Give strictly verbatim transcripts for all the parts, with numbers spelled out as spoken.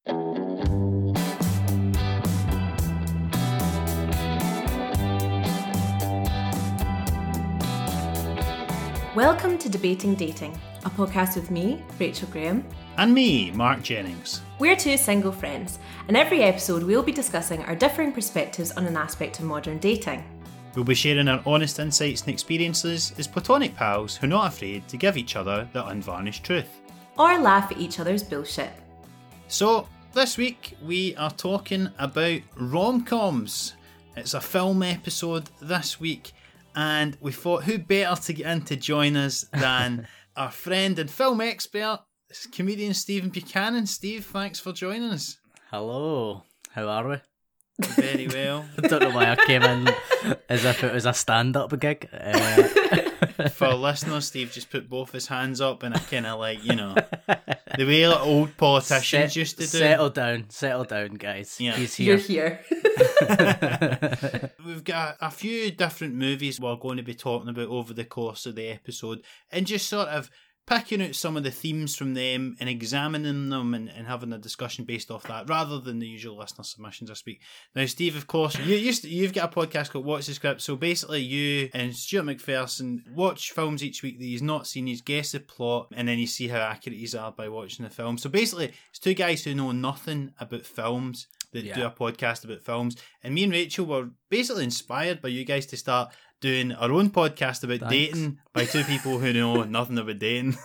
Welcome to Debating Dating, a podcast with me, Rachel Graham. And me, Mark Jennings. We're two single friends, and every episode we'll be discussing our differing perspectives on an aspect of modern dating. We'll be sharing our honest insights and experiences as platonic pals who are not afraid to give each other the unvarnished truth. Or laugh at each other's bullshit. So, this week we are talking about rom-coms. It's a film episode this week, and we thought who better to get in to join us than our friend and film expert, comedian Stephen Buchanan. Steve, thanks for joining us. Hello, how are we? Very well. I don't know why I came in as if it was a stand-up gig. Uh... For listeners, Steve just put both his hands up and I kind of like, you know, the way like old politicians Set, used to do. Settle down, settle down, guys. Yeah. He's here. You're here. We've got a few different movies we're going to be talking about over the course of the episode and just sort of picking out some of the themes from them and examining them and, and having a discussion based off that rather than the usual listener submissions this week. Now, Steve, of course, you used to, you've got a podcast called What's the Script? So basically you and Stuart McPherson watch films each week that he's not seen, he's guess the plot, and then you see how accurate he's are by watching the film. So basically, it's two guys who know nothing about films that Yeah. do a podcast about films. And me and Rachel were basically inspired by you guys to start doing our own podcast about Thanks. dating by two people who know nothing about dating.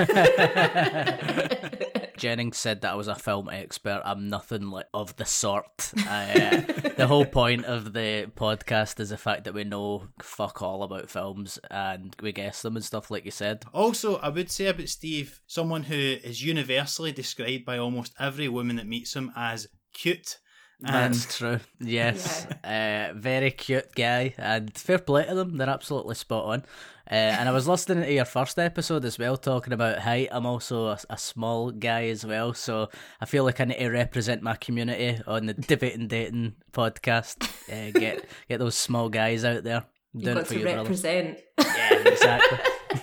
Jennings said that I was a film expert. I'm nothing like of the sort. I, uh, the whole point of the podcast is the fact that we know fuck all about films and we guess them and stuff like you said. Also, I would say about Steve, someone who is universally described by almost every woman that meets him as cute. And That's true. Yes. Uh, very cute guy. And fair play to them. They're absolutely spot on. Uh, and I was listening to your first episode as well, talking about height. I'm also a, a small guy as well. So I feel like I need to represent my community on the Debating Dating podcast. Uh, get get those small guys out there. You've Doing got it for to you, represent. Yeah, exactly.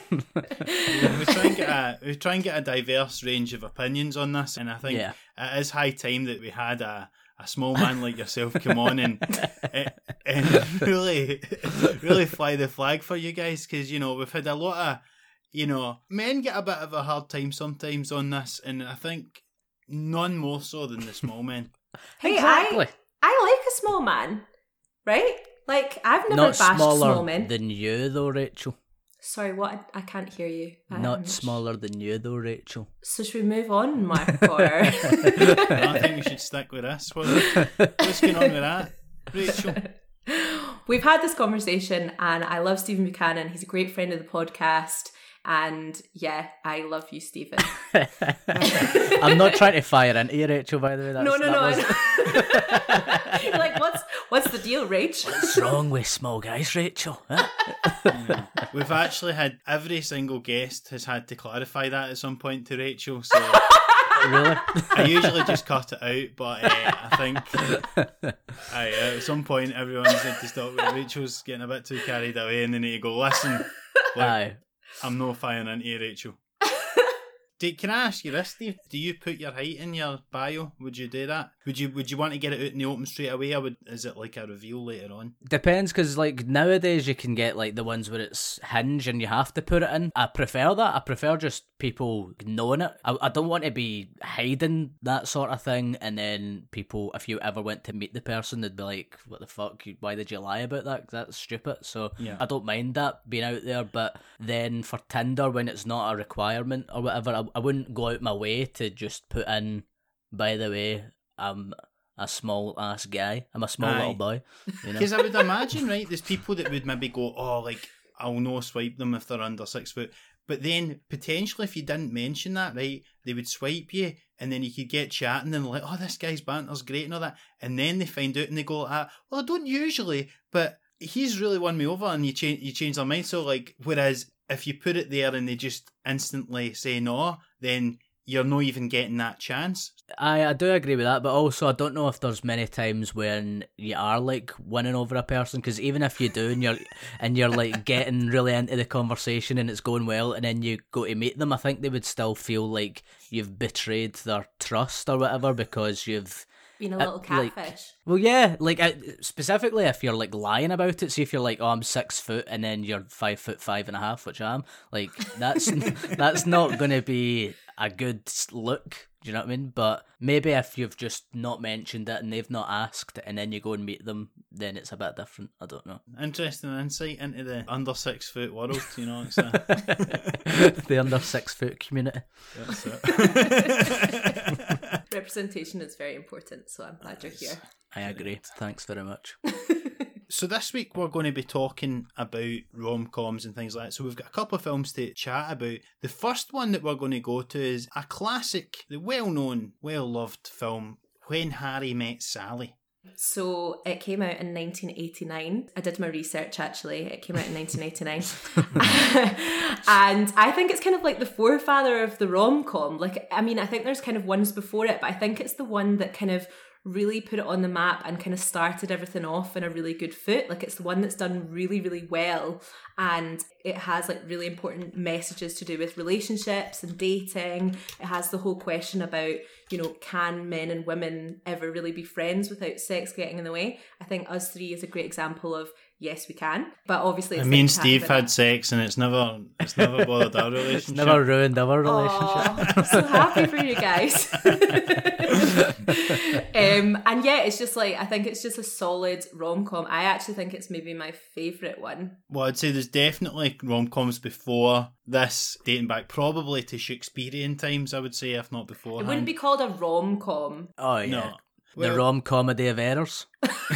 we try and get a we try and get a diverse range of opinions on this, and I think Yeah. it is high time that we had a, a small man like yourself come on and and really really fly the flag for you guys, because you know we've had a lot of, you know, men get a bit of a hard time sometimes on this, and I think none more so than the small men. Hey, Exactly. I, I like a small man, right? Like, I've never Not bashed smaller small men. than you though, Rachel. Sorry, what? I, I can't hear you. I- Not I'm- smaller than you though, Rachel. So should we move on, Mark? Or... I think we should stick with this. What, what's going on with that, Rachel? We've had this conversation and I love Stephen Buchanan. He's a great friend of the podcast. And yeah, I love you, Stephen. I'm not trying to fire into you, Rachel, by the way. That's, no, no, that no. wasn't- You're like, what's what's the deal, Rach? What's wrong with small guys, Rachel? Huh? Yeah. We've actually had every single guest has had to clarify that at some point to Rachel, so Really? I usually just cut it out, but uh, I think aye, at some point everyone's had to stop. Rachel's getting a bit too carried away and they need to go, listen, look, Aye. I'm no firing into you, Rachel. Do, can I ask you this, Steve? Do you put your height in your bio? Would you do that? Would you Would you want to get it out in the open straight away, or would, is it like a reveal later on? Depends, because like nowadays you can get like the ones where it's hinge and you have to put it in. I prefer that. I prefer just people knowing it. I, I don't want to be hiding that sort of thing, and then people, if you ever went to meet the person, they'd be like, what the fuck, why did you lie about that? 'Cause that's stupid. So Yeah. I don't mind that being out there, but then for Tinder, when it's not a requirement or whatever, I, I wouldn't go out my way to just put in, by the way, I'm a small ass guy. I'm a small Aye. little boy. You know? Because I would imagine, right, there's people that would maybe go, oh, like, I'll no swipe them if they're under six foot. But then, potentially, if you didn't mention that, right, they would swipe you, and then you could get chatting, and like, oh, this guy's banter's great and all that. And then they find out, and they go, ah, well, I don't usually, but he's really won me over, and you change, you change their mind. So, like, whereas if you put it there and they just instantly say no, then you're not even getting that chance. I, I do agree with that, but also I don't know if there's many times when you are like winning over a person, because even if you do and you're and you're like getting really into the conversation and it's going well, and then you go to meet them, I think they would still feel like you've betrayed their trust or whatever because you've been a little catfish. Like, well, yeah, like uh, specifically if you're like lying about it. So if you're like, oh, I'm six foot, and then you're five foot five and a half, which I am, like that's that's not going to be a good look. Do you know what I mean? But maybe if you've just not mentioned it and they've not asked, and then you go and meet them, then it's a bit different. I don't know. Interesting insight into the under six foot world. You know, it's a... the under six foot community. That's it. Representation is very important, so I'm glad you're here. I agree. Thanks very much. So this week we're going to be talking about rom-coms and things like that. So we've got a couple of films to chat about. The first one that we're going to go to is a classic, the well-known, well-loved film, When Harry Met Sally. So it came out in nineteen eighty-nine. I did my research actually. It came out in nineteen eighty-nine. And I think it's kind of like the forefather of the rom-com. Like, I mean, I think there's kind of ones before it, but I think it's the one that kind of really put it on the map and kind of started everything off in a really good foot. Like, it's the one that's done really, really well, and it has like really important messages to do with relationships and dating. It has the whole question about, you know, can men and women ever really be friends without sex getting in the way? I think Us Three is a great example of yes, we can, but obviously it's I mean, like Steve had sex and it's never it's never bothered our relationship. It's never ruined our relationship. Aww, I'm so happy for you guys. um, and yeah, it's just like, I think it's just a solid rom-com. I actually think it's maybe my favourite one. Well, I'd say there's definitely rom-coms before this, dating back probably to Shakespearean times, I would say, if not before. It wouldn't be called a rom-com. Oh, yeah. No. The Well, rom-comedy of errors.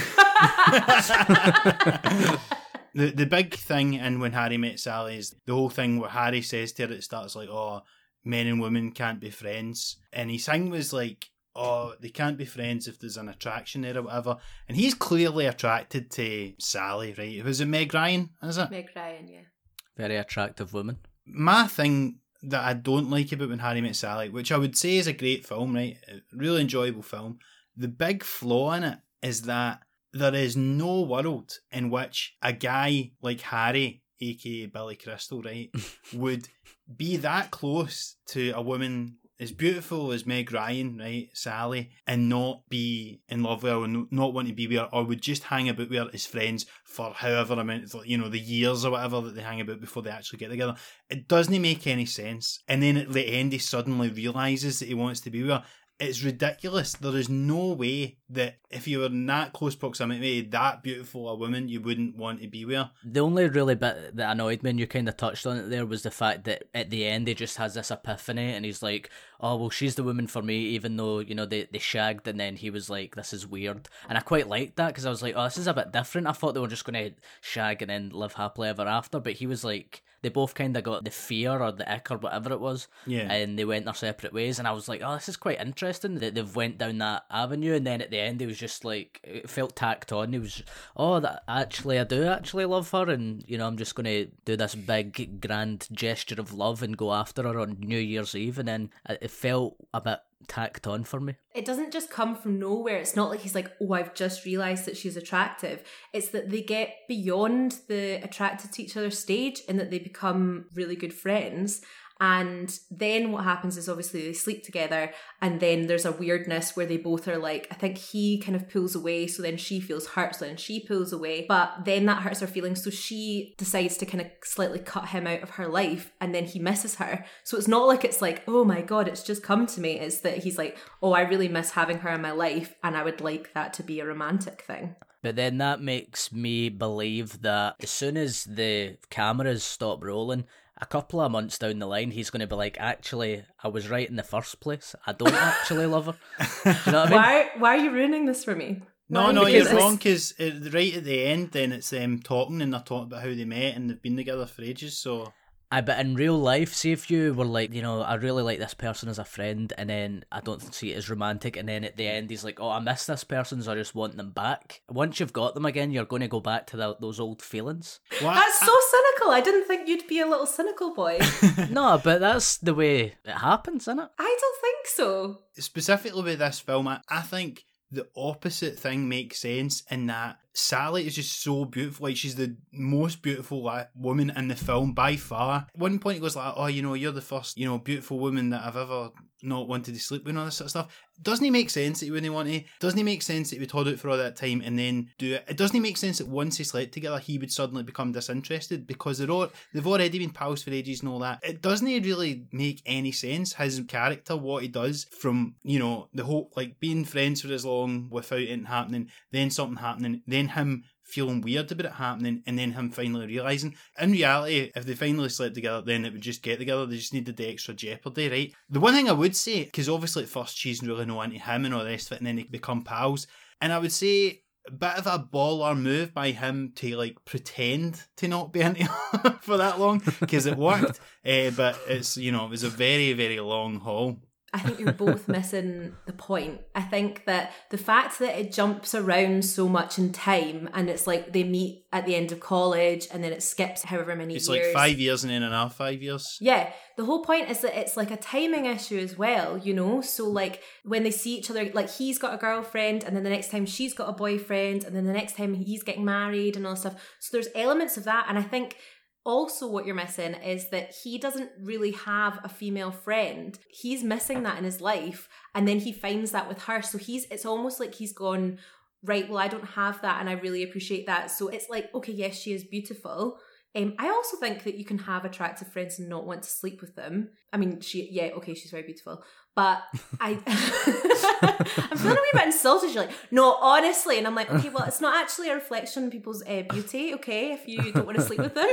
the the big thing in When Harry Met Sally is the whole thing where Harry says to her, it starts like, oh, men and women can't be friends. And his thing was like, oh, they can't be friends if there's an attraction there or whatever. And he's clearly attracted to Sally, right? Was it Meg Ryan, is it? Meg Ryan, yeah. Very attractive woman. My thing that I don't like about When Harry Met Sally, which I would say is a great film, right? A really enjoyable film. The big flaw in it is that there is no world in which a guy like Harry, aka Billy Crystal, right, would be that close to a woman as beautiful as Meg Ryan, right, Sally, and not be in love with her, or not want to be with her, or would just hang about with her as friends for however amount, you know, the years or whatever that they hang about before they actually get together. It doesn't make any sense. And then at the end, he suddenly realises that he wants to be with her. It's ridiculous. There is no way that if you were in that close proximity with that beautiful a woman, you wouldn't want to be with her. The only really bit that annoyed me, and you kind of touched on it there, was the fact that at the end he just has this epiphany and he's like, oh, well, she's the woman for me, even though, you know, they, they shagged, and then he was like, this is weird. And I quite liked that, because I was like, oh, this is a bit different. I thought they were just going to shag and then live happily ever after, but he was like, they both kind of got the fear or the ick or whatever it was, yeah, and they went their separate ways. And I was like, oh, this is quite interesting that they've went down that avenue. And then at the end, he was just like, it felt tacked on. He was, oh, that actually, I do actually love her, and you know, I'm just going to do this big grand gesture of love and go after her on New Year's Eve. And then it felt a bit tacked on for me. It doesn't just come from nowhere. It's not like he's like, oh, I've just realised that she's attractive. It's that they get beyond the attracted to each other stage and that they become really good friends. And then what happens is obviously they sleep together, and then there's a weirdness where they both are like, I think he kind of pulls away, so then she feels hurt, so then she pulls away, but then that hurts her feelings, so she decides to kind of slightly cut him out of her life, and then he misses her. So it's not like it's like, oh my god, it's just come to me. It's that he's like, oh, I really miss having her in my life, and I would like that to be a romantic thing. But then that makes me believe that as soon as the cameras stop rolling, a couple of months down the line, he's going to be like, actually, I was right in the first place. I don't actually love her. Do you know what I mean? Why, why are you ruining this for me? No, Why? no, Because you're it's- wrong, because right at the end, then it's them talking, and they're talking about how they met and they've been together for ages, so... I but in real life, see if you were like, you know, I really like this person as a friend, and then I don't see it as romantic, and then at the end he's like, oh, I miss this person, so I just want them back. Once you've got them again, you're going to go back to the, those old feelings. What? That's so cynical. I didn't think you'd be a little cynical boy. No, but that's the way it happens, isn't it? I don't think so. Specifically with this film, I, I think the opposite thing makes sense in that Sally is just so beautiful. Like, she's the most beautiful like, woman in the film by far. At one point he goes like, oh, you know, you're the first, you know, beautiful woman that I've ever not wanted to sleep with and all this sort of stuff. Doesn't he make sense that he wouldn't want to? Doesn't he make sense that he would hold out for all that time and then do it? It doesn't he make sense that once they slept together, he would suddenly become disinterested because they're all, they've already been pals for ages and all that. It doesn't really make any sense, his character, what he does from, you know, the whole, like, being friends for as long without it happening, then something happening, then him feeling weird about it happening, and then him finally realising. In reality, if they finally slept together, then it would just get together. They just needed the extra jeopardy, right? The one thing I would say, because obviously at first she's really not into him and all the rest of it, and then they become pals, and I would say a bit of a baller move by him to like pretend to not be into her for that long, because it worked, uh, but it's, you know, it was a very, very long haul. I think you're both missing the point. I think that the fact that it jumps around so much in time, and it's like they meet at the end of college and then it skips however many it's years. It's like five years and then another five years. Yeah. The whole point is that it's like a timing issue as well, you know? So like when they see each other, like he's got a girlfriend and then the next time she's got a boyfriend and then the next time he's getting married and all that stuff. So there's elements of that. And I think also what you're missing is that he doesn't really have a female friend. He's missing that in his life, and then he finds that with her. So he's it's almost like he's gone, right, well, I don't have that and I really appreciate that. So it's like, okay, yes, she is beautiful. Um, I also think that you can have attractive friends and not want to sleep with them. I mean, she, yeah, okay, she's very beautiful. But I, I'm feeling a wee bit insulted. You're like, no, honestly. And I'm like, okay, well, it's not actually a reflection on people's uh, beauty, okay, if you don't want to sleep with them.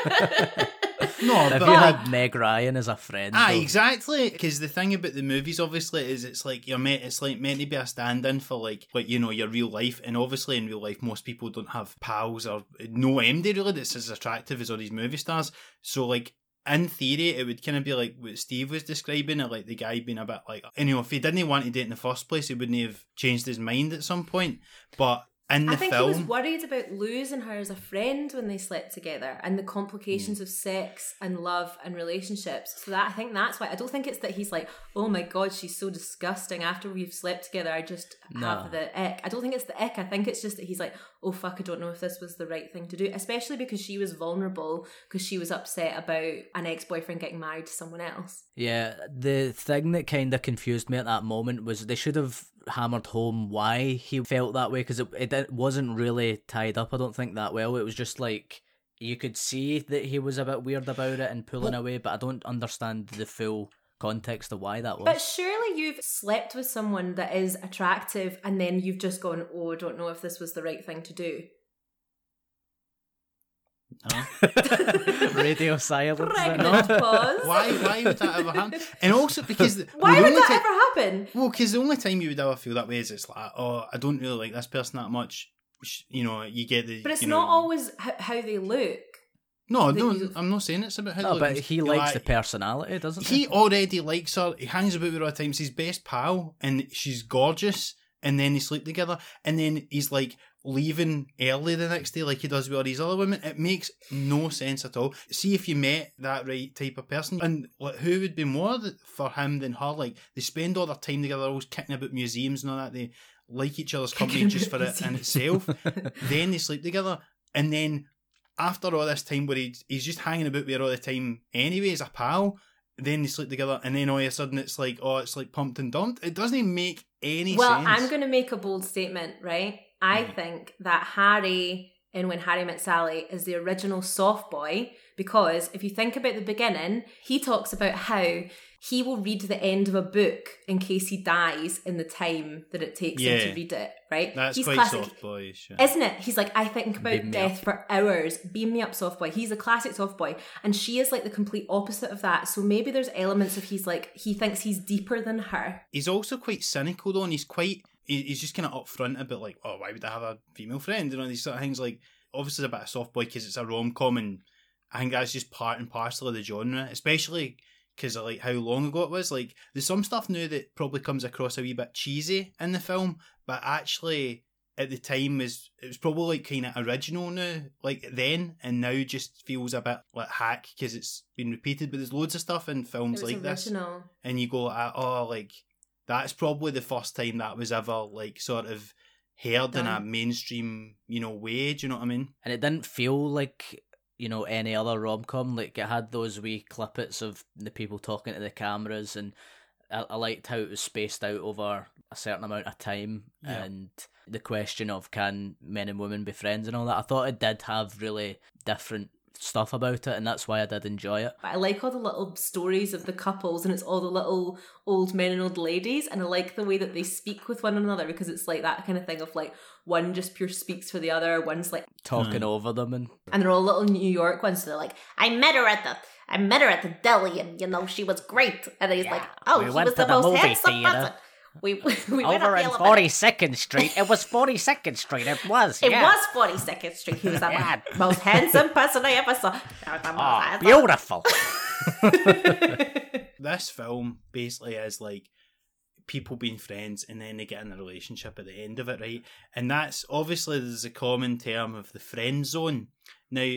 No, if but you had Meg Ryan as a friend. Ah, though. exactly. Because the thing about the movies, obviously, is it's like you're meant. It's like meant to be a stand-in for like, like you know, your real life. And obviously, in real life, most people don't have pals or no M D really that's as attractive as all these movie stars. So like, in theory, it would kind of be like what Steve was describing it, like the guy being a bit like, and you know, if he didn't want to date in the first place, he wouldn't have changed his mind at some point. But in the I think film, he was worried about losing her as a friend when they slept together and the complications mm. of sex and love and relationships. So that I think that's why. I don't think it's that he's like, oh my God, she's so disgusting. After we've slept together, I just no. have the ick. I don't think it's the ick. I think it's just that he's like, oh fuck, I don't know if this was the right thing to do. Especially because she was vulnerable because she was upset about an ex-boyfriend getting married to someone else. Yeah, the thing that kind of confused me at that moment was they should have hammered home why he felt that way, because it, it it wasn't really tied up, I don't think, that well. It was just like you could see that he was a bit weird about it and pulling well, away, but I don't understand the full context of why that was. But surely you've slept with someone that is attractive and then you've just gone, oh, I don't know if this was the right thing to do. No. Radio silence. Pregnant pause. Why? Why would that ever happen? And also because the, why well, would that time, ever happen? Well, because the only time you would ever feel that way is it's like, oh, I don't really like this person that much. You know, you get the. But it's you not know, always h- how they look. No, no, I'm not saying it's about how. No, they but look. he likes like, the personality, doesn't he? He already likes her. He hangs about with her all the time. He's his best pal, and she's gorgeous. And then they sleep together, and then he's like leaving early the next day, like he does with all these other women. It makes no sense at all. See if you met that right type of person, and like, who would be more for him than her? Like they spend all their time together, always kicking about museums and all that. They like each other's company just for it in itself. Then they sleep together, and then after all this time where he, he's just hanging about with her all the time anyway as a pal. Then they sleep together, and then all of a sudden it's like, oh, it's like pumped and dumped. It doesn't make any well, sense. Well, I'm going to make a bold statement, right? I right. think that Harry in When Harry Met Sally is the original soft boy, because if you think about the beginning, he talks about how he will read the end of a book in case he dies in the time that it takes yeah. him to read it, right? That's He's quite classic, soft boyish. Yeah. Isn't it? He's like, I think about Beam death for hours. Beam me up, soft boy. He's a classic soft boy. And she is like the complete opposite of that. So maybe there's elements of he's like, he thinks he's deeper than her. He's also quite cynical though, and he's quite, he's just kind of upfront about like, oh, why would I have a female friend? And all these sort of things. Like, obviously it's a bit of soft boy because it's a rom-com and I think that's just part and parcel of the genre, especially because of like how long ago it was. Like, there's some stuff now that probably comes across a wee bit cheesy in the film, but actually at the time was it was probably like kind of original now, like then, and now just feels a bit like hack because it's been repeated. But there's loads of stuff in films like original. This, and you go, like, oh, like that's probably the first time that was ever like sort of heard Done. in a mainstream, you know, way. Do you know what I mean? And it didn't feel like, you know, any other rom-com. Like, it had those wee clippets of the people talking to the cameras, and I, I liked how it was spaced out over a certain amount of time, yeah. and the question of can men and women be friends and all that. I thought it did have really different stuff about it, and that's why I did enjoy it. But I like all the little stories of the couples, and it's all the little old men and old ladies, and I like the way that they speak with one another, because it's like that kind of thing of like one just pure speaks for the other, one's like talking mm. over them, and and they're all little New York ones, so they're like, I met her at the I met her at the deli, and you know she was great, and he's yeah. like, oh, we she went was to the, the most movie handsome theater. person. We, we, we over in forty-second Street. It was forty-second Street. It was. It yeah. was forty-second Street. He was the yeah. most handsome person I ever saw. Oh, beautiful. This film basically is like people being friends, and then they get in a relationship at the end of it, right? And that's obviously there's a common term of the friend zone. Now,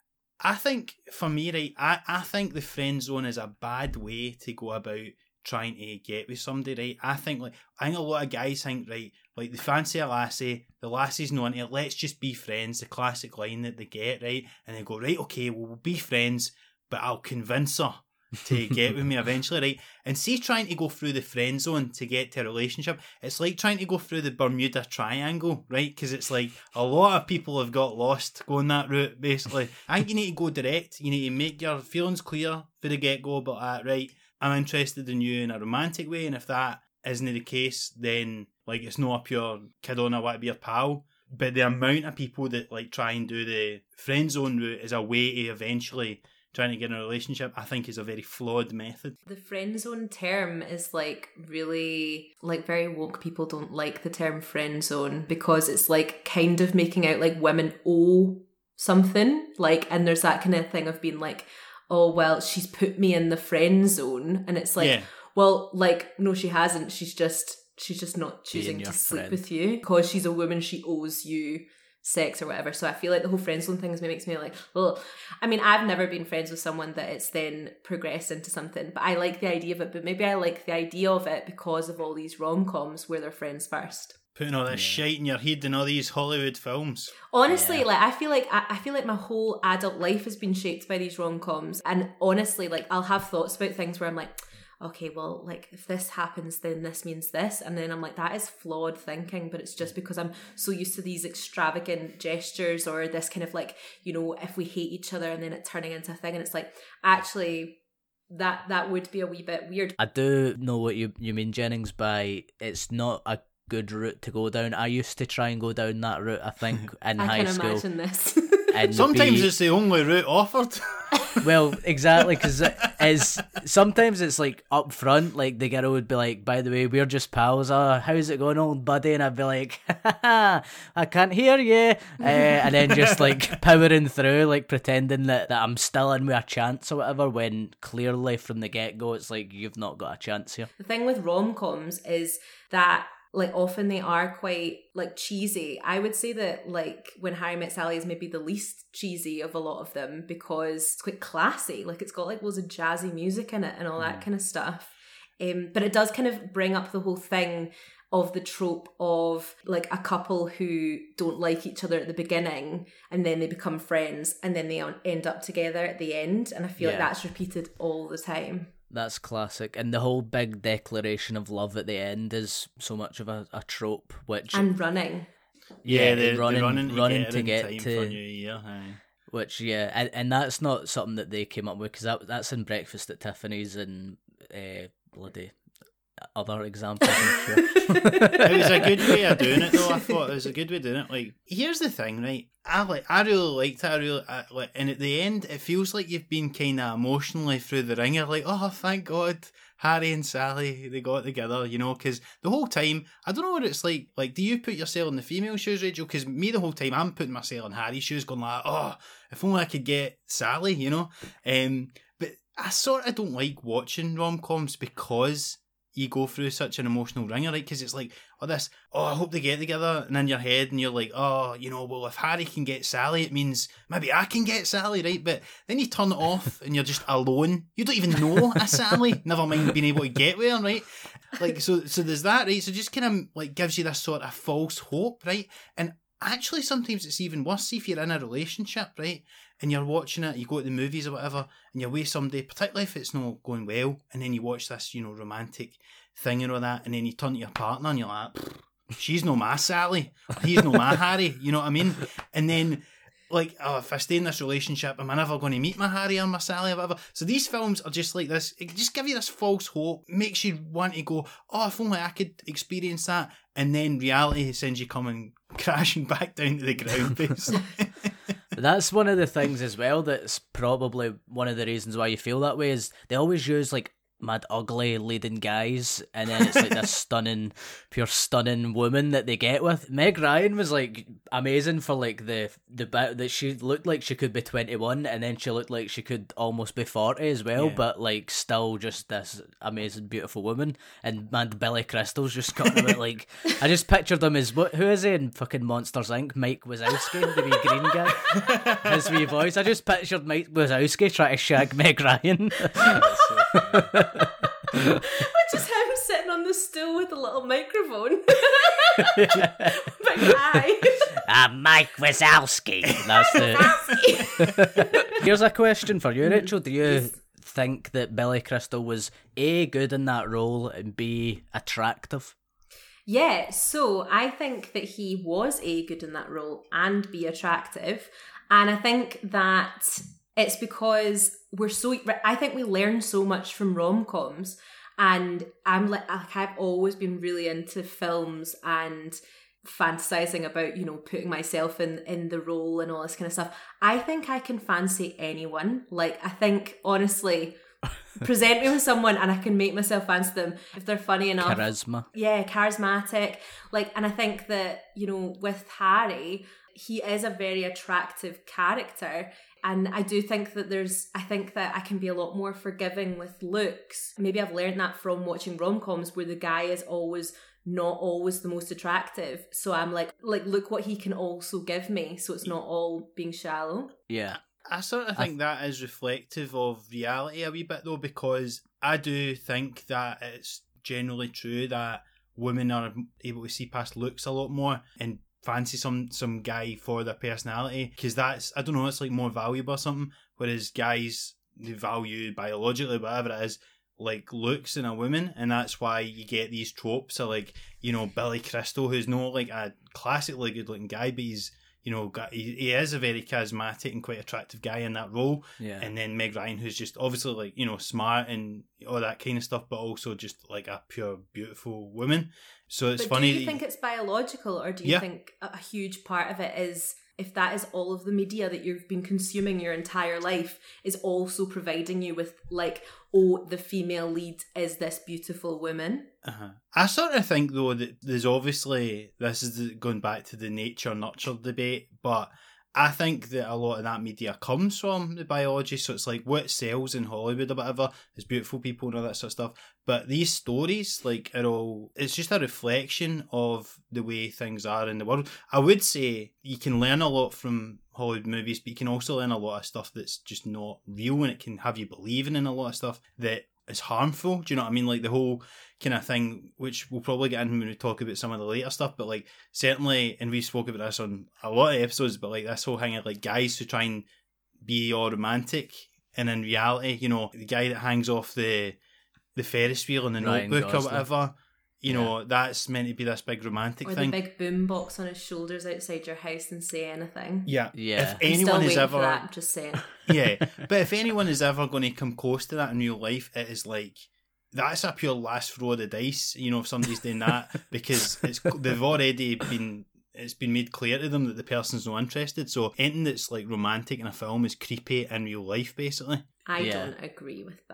I think for me, right, I, I think the friend zone is a bad way to go about trying to get with somebody, right? I think like I think a lot of guys think, right, like they fancy a lassie, the lassie's not into it, let's just be friends, the classic line that they get, right? And they go, right, okay, well, we'll be friends, but I'll convince her to get with me eventually, right? And see, trying to go through the friend zone to get to a relationship, it's like trying to go through the Bermuda Triangle, right? Because it's like a lot of people have got lost going that route, basically. I think you need to go direct, you need to make your feelings clear for the get-go about that, right? I'm interested in you in a romantic way, and if that isn't the case, then like it's not a pure kid on, I want to be your pal. But the amount of people that like try and do the friend zone route as a way to eventually trying to get in a relationship, I think is a very flawed method. The friend zone term is like really, like very woke people don't like the term friend zone, because it's like kind of making out like women owe something, like, and there's that kind of thing of being like, oh, well, she's put me in the friend zone. And it's like, yeah. well, like, no, she hasn't. She's just, she's just not choosing to sleep friend. with you. Because she's a woman, she owes you sex or whatever. So I feel like the whole friend zone thing makes me like, well, I mean, I've never been friends with someone that it's then progressed into something, but I like the idea of it. But maybe I like the idea of it because of all these rom-coms where they're friends first. Putting all this yeah. shite in your head in all these Hollywood films. Honestly, yeah. like I feel like I, I feel like my whole adult life has been shaped by these rom-coms. And honestly, like I'll have thoughts about things where I'm like, okay, well, like if this happens, then this means this. And then I'm like, that is flawed thinking, but it's just because I'm so used to these extravagant gestures, or this kind of like, you know, if we hate each other and then it turning into a thing. And it's like, actually, that that would be a wee bit weird. I do know what you, you mean, Jennings, by it's not a good route to go down. I used to try and go down that route, I think, in I high can school. imagine this. And sometimes be... it's the only route offered. Well, exactly, because it's sometimes it's like up front, like the girl would be like, by the way, we're just pals, uh, how's it going, old buddy? And I'd be like, I can't hear you, uh, and then just like powering through, like pretending that, that I'm still in with a chance or whatever, when clearly from the get-go it's like, you've not got a chance here. The thing with rom-coms is that like often they are quite like cheesy. I would say that like When Harry Met Sally is maybe the least cheesy of a lot of them, because it's quite classy. Like it's got like loads of jazzy music in it and all that mm. kind of stuff. Um, but it does kind of bring up the whole thing of the trope of like a couple who don't like each other at the beginning and then they become friends and then they end up together at the end. And I feel yeah. like that's repeated all the time. That's classic. And the whole big declaration of love at the end is so much of a, a trope, which... And running. Yeah, yeah they're, running, they're running to running get, to, get time to... for New Year, aye. Which, yeah, and, and that's not something that they came up with, because that, that's in Breakfast at Tiffany's and uh, bloody other examples, I'm sure. It was a good way of doing it, though. I thought it was a good way of doing it. Like, here's the thing, right? I like, I really liked it. I really, I, like, and at the end, it feels like you've been kind of emotionally through the ringer. Like, oh, thank God, Harry and Sally, they got together, you know, because the whole time, I don't know what it's like. Like, do you put yourself in the female shoes, Rachel? Because me, the whole time, I'm putting myself in Harry's shoes, going like, oh, if only I could get Sally, you know? Um, but I sort of don't like watching rom-coms because you go through such an emotional ringer, right? Because it's like, oh, this, oh, I hope they get together. And in your head, and you're like, oh, you know, well, if Harry can get Sally, it means maybe I can get Sally, right? But then you turn it off and you're just alone. You don't even know a Sally, never mind being able to get with her, right? Like, so, so there's that, right? So it just kind of like gives you this sort of false hope, right? And actually, sometimes it's even worse. See if you're in a relationship, right? And you're watching it, you go to the movies or whatever, and you're with somebody, particularly if it's not going well, and then you watch this, you know, romantic thing and all that, and then you turn to your partner and you're like, she's no my Sally, he's no my Harry, you know what I mean? And then, like, oh, if I stay in this relationship, am I never going to meet my Harry or my Sally or whatever? So these films are just like this, it just give you this false hope, makes you want to go, oh, if only I could experience that, and then reality sends you coming crashing back down to the ground, basically. That's one of the things as well that's probably one of the reasons why you feel that way is they always use like mad ugly leading guys and then it's like this stunning, pure stunning woman that they get with. Meg Ryan was like amazing for like the the bit that she looked like she could be twenty-one and then she looked like she could almost be forty as well, yeah. But like still just this amazing beautiful woman. And man, Billy Crystal's just got about like I just pictured him as what who is he in fucking Monsters Incorporated? Mike Wazowski, the wee green guy, his wee voice. I just pictured Mike Wazowski trying to shag Meg Ryan. Which is him sitting on the stool with a little microphone. Big eye. Ah, uh, Mike Wazowski. That's the. Here's a question for you, Rachel. Do you yes. think that Billy Crystal was A, good in that role, and B, attractive? Yeah, so I think that he was A, good in that role, and B, attractive. And I think that it's because we're so, I think we learn so much from rom-coms, and I'm like, I've always been really into films and fantasizing about, you know, putting myself in, in the role and all this kind of stuff. I think I can fancy anyone. Like, I think, honestly, present me with someone and I can make myself fancy them if they're funny enough. Charisma. Yeah, charismatic. Like, and I think that, you know, with Harry, he is a very attractive character. And I do think that there's, I think that I can be a lot more forgiving with looks. Maybe I've learned that from watching rom-coms where the guy is always not always the most attractive. So I'm like, like, look what he can also give me. So it's not all being shallow. Yeah. I sort of think I... that is reflective of reality a wee bit though, because I do think that it's generally true that women are able to see past looks a lot more and fancy some some guy for their personality, because that's, I don't know, it's like more valuable or something, whereas guys, they value biologically, whatever it is, like looks in a woman, and that's why you get these tropes of like, you know, Billy Crystal, who's not like a classically good looking guy, but he's, you know, got, he, he is a very charismatic and quite attractive guy in that role. Yeah. And then Meg Ryan, who's just obviously like, you know, smart and all that kind of stuff, but also just like a pure beautiful woman. So it's but funny. Do you think it's biological, or do you yeah. think a huge part of it is, if that is all of the media that you've been consuming your entire life, is also providing you with like, oh, the female lead is this beautiful woman? Uh-huh. I sort of think though that there's obviously, this is the, going back to the nature nurture debate, but I think that a lot of that media comes from the biology. So it's like what sells in Hollywood or whatever is beautiful people and all that sort of stuff. But these stories, like, are all, it's just a reflection of the way things are in the world. I would say you can learn a lot from Hollywood movies, but you can also learn a lot of stuff that's just not real, and it can have you believing in a lot of stuff that is harmful. Do you know what I mean? Like the whole kind of thing, which we'll probably get into when we talk about some of the later stuff, but like certainly, and we spoke about this on a lot of episodes, but like this whole thing of like guys who try and be all romantic, and in reality, you know, the guy that hangs off the the Ferris wheel in the Ryan Notebook Gosling. or whatever, you yeah. know, that's meant to be this big romantic or thing. Or the big boom box on his shoulders outside your house and say anything. Yeah. Yeah. If I'm anyone still is waiting ever for that, I'm just saying. Yeah. But if anyone is ever going to come close to that in real life, it is like, that's a pure last throw of the dice, you know, if somebody's doing that, because it's they've already been, it's been made clear to them that the person's not interested. So anything that's like romantic in a film is creepy in real life, basically. I yeah. don't agree with that.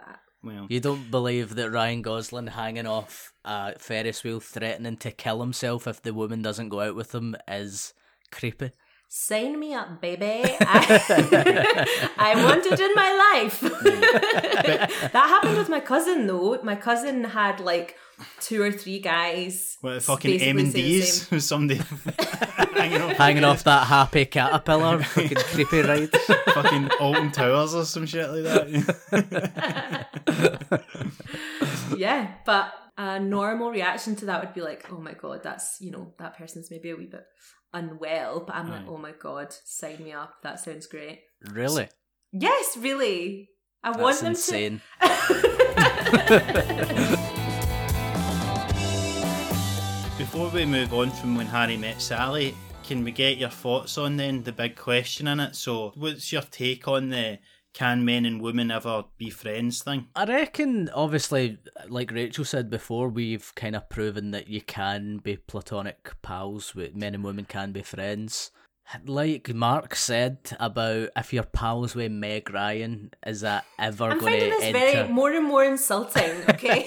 Well, You don't believe that Ryan Gosling hanging off a Ferris wheel threatening to kill himself if the woman doesn't go out with him is creepy? Sign me up, baby. I, I want it in my life. That happened with my cousin, though. My cousin had like two or three guys. what, fucking basically M and say the D's same. with somebody hanging off, Hanging off that happy caterpillar, fucking creepy ride. fucking Alton Towers or some shit like that. Yeah, but a normal reaction to that would be like, oh my god, that's, you know, that person's maybe a wee bit unwell. But I'm like, Aye. oh my god, sign me up. That sounds great. Really? Yes, really. I That's want them insane. to. Before we move on from When Harry Met Sally, can we get your thoughts on then the big question in it? So, what's your take on the can men and women ever be friends thing? I reckon, obviously, like Rachel said before, we've kind of proven that you can be platonic pals, with men and women can be friends. Like Mark said about if you're pals with Meg Ryan, is that ever I'm going to finding this enter? very more and more insulting, okay?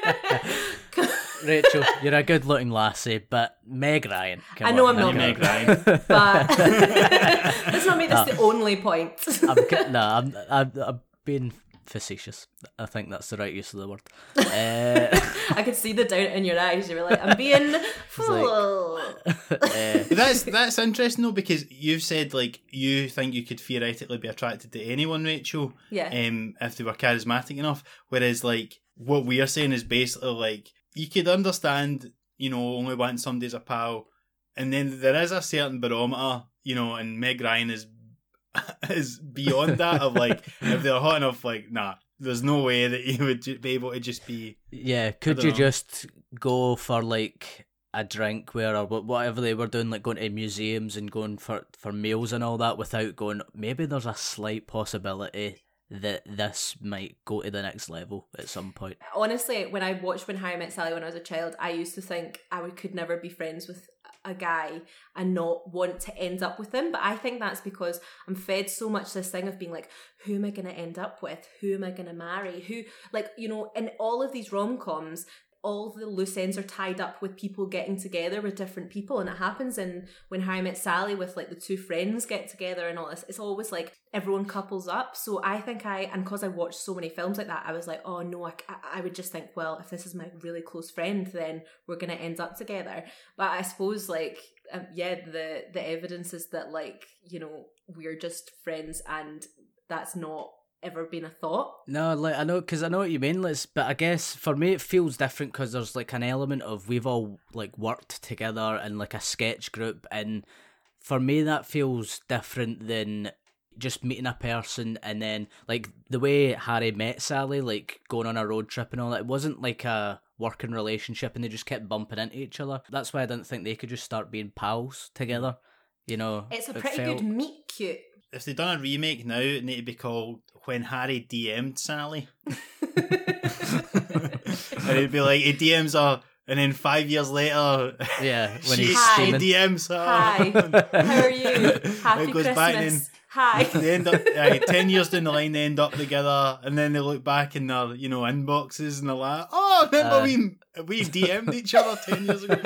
Rachel, you're a good-looking lassie, but Meg Ryan. Come I know on, I'm not Meg good. Ryan. But let's not make this the only point. I'm ki- nah, I'm, I'm I'm being facetious. I think that's the right use of the word. Uh, I could see the doubt in your eyes. You were like, I'm being full. uh, That's that's interesting though, because you've said like you think you could theoretically be attracted to anyone, Rachel, Yeah. um, if they were charismatic enough. Whereas like what we are saying is basically like you could understand, you know, only wanting somebody as a pal, and then there is a certain barometer, you know, and Meg Ryan is is beyond that of like if they're hot enough, like nah, there's no way that you would ju- be able to just be. yeah, could don't you know. just go for like a drink where or wh- whatever they were doing, like going to museums and going for, for meals and all that without going, maybe there's a slight possibility that this might go to the next level at some point. Honestly, when I watched When Harry Met Sally when I was a child, I used to think I would, could never be friends with a guy and not want to end up with him. But I think that's because I'm fed so much this thing of being like, who am I going to end up with? Who am I going to marry? Who, like, you know, in all of these rom-coms, all the loose ends are tied up with people getting together with different people, and it happens in When Harry Met Sally with like the two friends get together and all this. It's always like everyone couples up. So I think I, and because I watched so many films like that, I was like, oh no, I, I would just think, well, if this is my really close friend, then we're gonna end up together. But I suppose like um, yeah, the the evidence is that like, you know, we're just friends, and that's not ever been a thought. No, like I know, because I know what you mean, Liz, but I guess for me it feels different because there's like an element of we've all like worked together in like a sketch group, and for me that feels different than just meeting a person and then like the way Harry met Sally, like going on a road trip and all that. It wasn't like a working relationship and they just kept bumping into each other. That's why I didn't think they could just start being pals together. You know, It's a it pretty felt- good meet cute. If they'd done a remake now, it need to be called When Harry D M'd Sally. And it'd be like, he D Ms her, and then five years later, Yeah, when she, he's Hi. she steaming. D Ms her. Hi, how are you? Happy It goes back and Christmas. Hi. They end up, aye, ten years down the line, they end up together, and then they look back in their, you know, inboxes, and they're like, oh, remember Uh. we we D M'd each other ten years ago.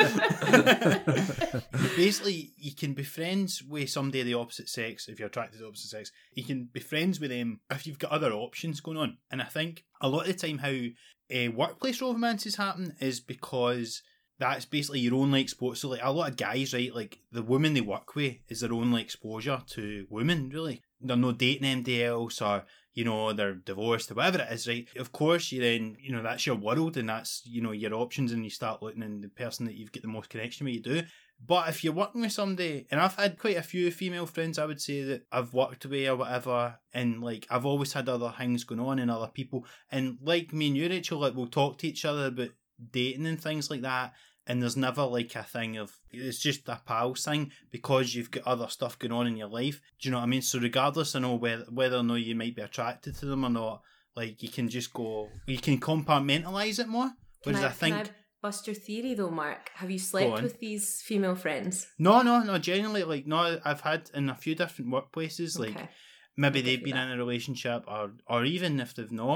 Basically, you can be friends with somebody of the opposite sex if you're attracted to the opposite sex. You can be friends with them if you've got other options going on. And I think a lot of the time how uh, workplace romances happen is because that's basically your only exposure. So, like, a lot of guys, right, like, the women they work with is their only exposure to women, really. They're not dating anybody else, or, you know, they're divorced, or whatever it is, right? Of course, you then, you know, that's your world, and that's, you know, your options, and you start looking, and the person that you've got the most connection with, you do. But if you're working with somebody, and I've had quite a few female friends, I would say, that I've worked with or whatever, and, like, I've always had other things going on and other people, and like me and you, Rachel, like, we'll talk to each other about dating and things like that, and there's never like a thing of, it's just a pals thing because you've got other stuff going on in your life. Do you know what I mean? So regardless of know whether, whether or not you might be attracted to them or not, like, you can just go, you can compartmentalise it more. Can Whereas I, I, think, can I bust your theory though, Mark? Have you Go slept on. with these female friends? no, no, no, genuinely, like, no, I've had in a few different workplaces, like, Okay. maybe I'll they've give you been that. in a relationship, or or even if they've not,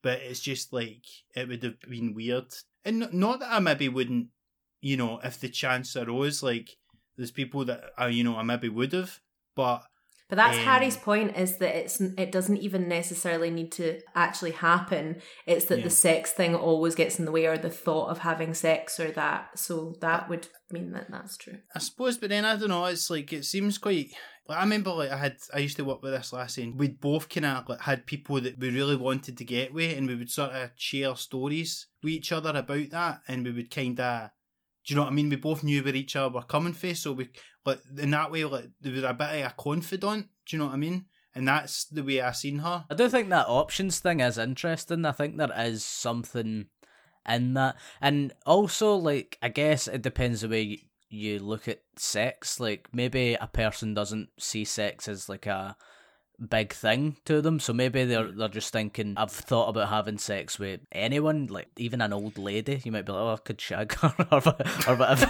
but it's just like, it would have been weird. And n- not that I maybe wouldn't, you know, if the chance arose, like, there's people that, I, you know, I maybe would have, but... But that's um, Harry's point, is that it's it doesn't even necessarily need to actually happen. It's that yeah. the sex thing always gets in the way, or the thought of having sex, or that. So that would mean that that's true. I suppose, but then I don't know, it's like, it seems quite... Like, I remember, like, I had, I used to work with this lassie, and we'd both kind of, like, had people that we really wanted to get with, and we would sort of share stories with each other about that, and we would kind of... Do you know what I mean? We both knew where each other were coming from, so we, like, in that way, like, there was a bit of a confidant. Do you know what I mean? And that's the way I seen her. I do think that options thing is interesting. I think there is something in that, and also, like, I guess it depends the way you look at sex. Like, maybe a person doesn't see sex as like a big thing to them, so maybe they're they're just thinking, I've thought about having sex with anyone, like even an old lady. You might be like, oh, I could shag her or, or whatever.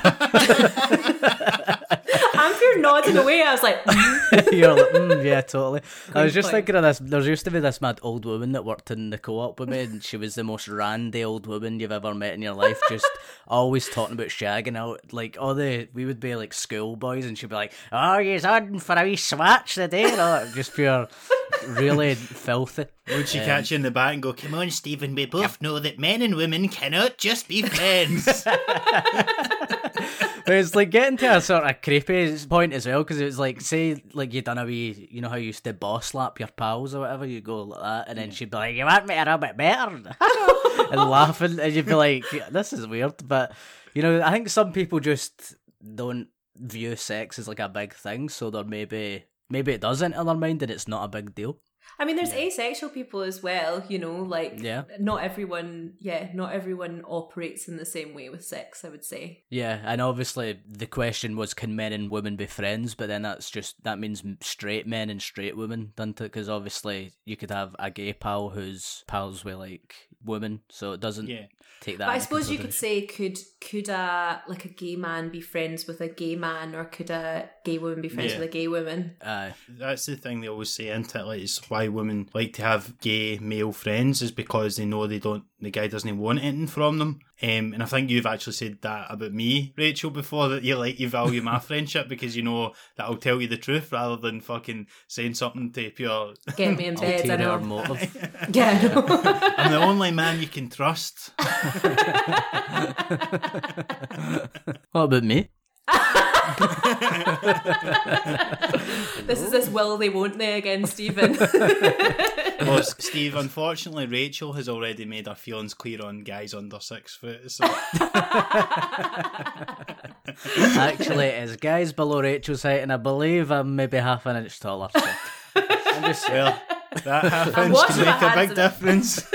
I'm here nodding away. I was like, mm. You're like, mm, yeah, totally. Great I was just point. thinking of this. There used to be this mad old woman that worked in the co-op with me, and she was the most randy old woman you've ever met in your life. Just always talking about shagging out. Like, all the we would be like schoolboys, and she'd be like, "Oh, you're on for a wee swatch today," you know, just pure, really filthy. Would she Um, catch you in the back and go, come on, Stephen, we both know that men and women cannot just be friends. But it's like getting to a sort of creepy point as well, because it's like, say, like you done a wee, you know how you used to boss slap your pals or whatever, you go like that, and then she'd be like, you want me to rub it better? And laughing, and you'd be like, this is weird. But, you know, I think some people just don't view sex as like a big thing, so there maybe, maybe it does enter their mind and it's not a big deal. I mean, there's asexual people as well, you know, like, Yeah. not everyone, yeah, not everyone operates in the same way with sex, I would say. Yeah, and obviously the question was, can men and women be friends? But then that's just, that means straight men and straight women, doesn't it? Because obviously you could have a gay pal who's pals with, like, women, so it doesn't Yeah. take that But I into suppose you could consideration. say, could could a like a gay man be friends with a gay man, or could a gay woman be friends Yeah. with a gay woman? Aye. That's the thing they always say, isn't it? Like, it's why women like to have gay male friends, is because they know they don't, the guy doesn't want anything from them. Um, and I think you've actually said that about me, Rachel, before, that you like, you value my friendship because you know that I'll tell you the truth rather than fucking saying something to pure... Get me in bed, I Ulterior know. motive. Yeah, I know. I'm the only man you can trust. What about me? This is this will they won't they again, Stephen. Well, Steve, unfortunately, Rachel has already made her feelings clear on guys under six foot. So. Actually, it's guys below Rachel's height, and I believe I'm maybe half an inch taller. So I'm just, Well, that I'm happens washing to my make a hands big of it. difference.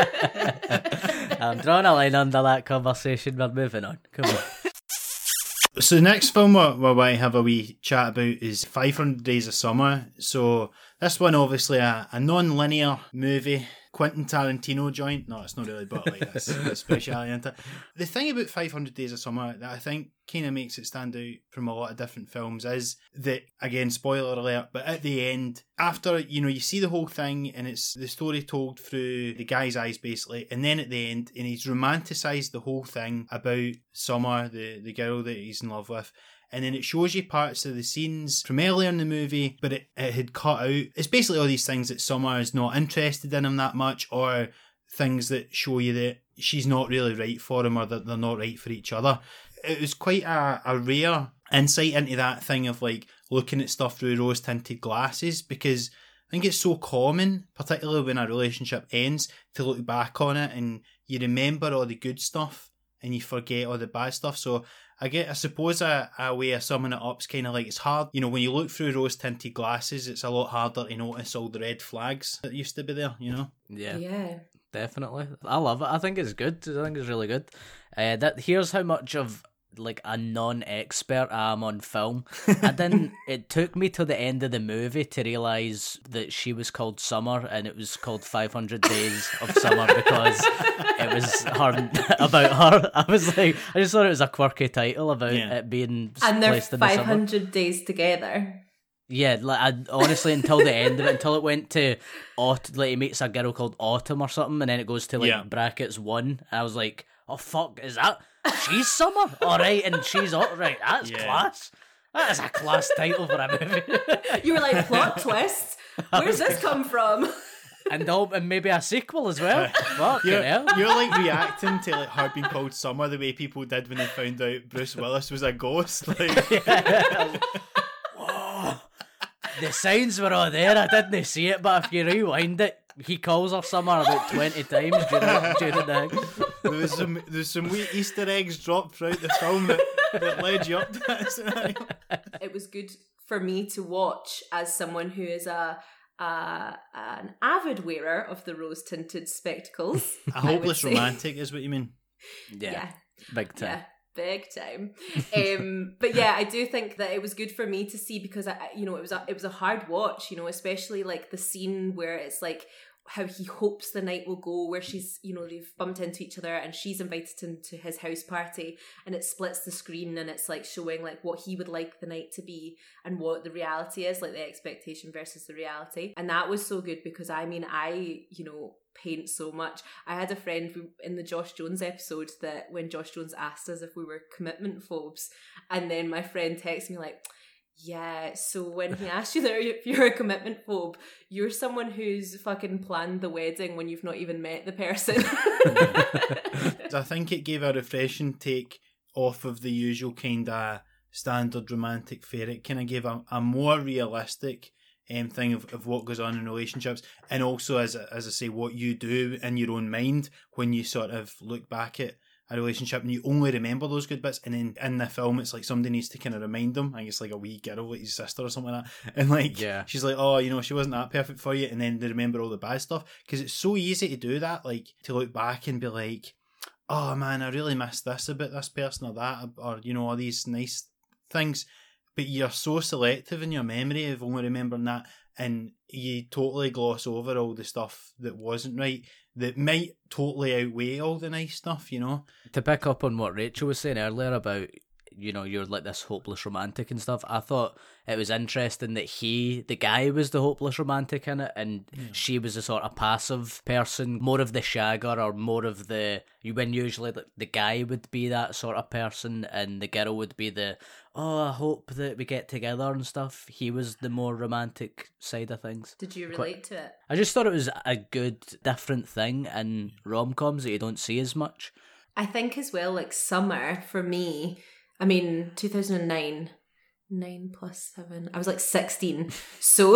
I'm drawing a line under that conversation. We're moving on. Come on. So the next film we're, we're going to have a wee chat about is five hundred Days of Summer. So this one, obviously, a, a non-linear movie. Quentin Tarantino joint. No, it's not really, but like that's a speciality, isn't it? The thing about five hundred Days of Summer that I think kind of makes it stand out from a lot of different films is that, again, spoiler alert, but at the end, after, you know, you see the whole thing and it's the story told through the guy's eyes, basically, and then at the end, and he's romanticised the whole thing about Summer, the, the girl that he's in love with. And then it shows you parts of the scenes from earlier in the movie, but it, it had cut out. It's basically all these things that Summer is not interested in him that much, or things that show you that she's not really right for him, or that they're not right for each other. It was quite a, a rare insight into that thing of like looking at stuff through rose-tinted glasses, because I think it's so common, particularly when a relationship ends, to look back on it and you remember all the good stuff and you forget all the bad stuff. So I get, I suppose a, a way of summing it up is kind of like, it's hard, you know, when you look through rose-tinted glasses, it's a lot harder to notice all the red flags that used to be there, you know? Yeah. Yeah. Definitely. I love it. I think it's good. I think it's really good. Uh, that here's how much of like a non-expert I am on film. I didn't, it took me to the end of the movie to realise that she was called Summer and it was called five hundred Days of Summer because it was her, about her. I was like, I just thought it was a quirky title about Yeah. it being And they're placed in the five summer. hundred days together. Yeah, like I, honestly, until the end of it, until it went to Aut- like he meets a girl called Autumn or something, and then it goes to like Yeah. brackets one. I was like, oh fuck, is that she's Summer? All right, and she's all right. That's Yeah. class. That is a class title for a movie. You were like, plot twist? Where's this come from? and oh, and maybe a sequel as well. Fucking You're, hell. you're like reacting to like her being called Summer the way people did when they found out Bruce Willis was a ghost. Like, Whoa. The signs were all there. I didn't see it, but if you rewind it, he calls her Summer about twenty times during, during the thing. there was some there's some wee Easter eggs dropped throughout the film that, that led you up to that scenario. It was good for me to watch as someone who is a, a an avid wearer of the rose tinted spectacles. A I would hopeless say. romantic is what you mean. Yeah, Yeah, big time. yeah, big time. Um, but yeah, I do think that it was good for me to see because I, you know, it was a, it was a hard watch. You know, especially like the scene where it's like how he hopes the night will go, where she's, you know, they've bumped into each other and she's invited him to his house party, and it splits the screen and it's like showing like what he would like the night to be and what the reality is, like the expectation versus the reality. And that was so good because I mean, I, you know, paint so much. I had a friend who, in the Josh Jones episode, that when Josh Jones asked us if we were commitment phobes, and then my friend texted me like, yeah, so when he asked you there if you're a commitment phobe, you're someone who's fucking planned the wedding when you've not even met the person. I think it gave a refreshing take off of the usual kind of standard romantic fare. It kind of gave a, a more realistic um, thing of, of what goes on in relationships, and also, as as I say, what you do in your own mind when you sort of look back at a relationship and you only remember those good bits, and then in the film it's like somebody needs to kind of remind them. I guess like a wee girl, like his sister or something like that, and like Yeah. she's like, oh, you know, she wasn't that perfect for you, and then they remember all the bad stuff, because it's so easy to do that, like to look back and be like, oh man, I really missed this about this person or that, or you know, all these nice things, but you're so selective in your memory of only remembering that, and you totally gloss over all the stuff that wasn't right, that might totally outweigh all the nice stuff, you know? To pick up on what Rachel was saying earlier about, you know, you're like this hopeless romantic and stuff, I thought it was interesting that he, the guy, was the hopeless romantic in it, and Yeah. she was a sort of passive person, more of the shagger, or more of the, when usually the, the guy would be that sort of person, and the girl would be the, oh, I hope that we get together and stuff. He was the more romantic side of things. Did you relate to it? I just thought it was a good, different thing in rom-coms that you don't see as much. I think as well, like Summer, for me, I mean, two thousand nine, nine plus seven, I was like sixteen. So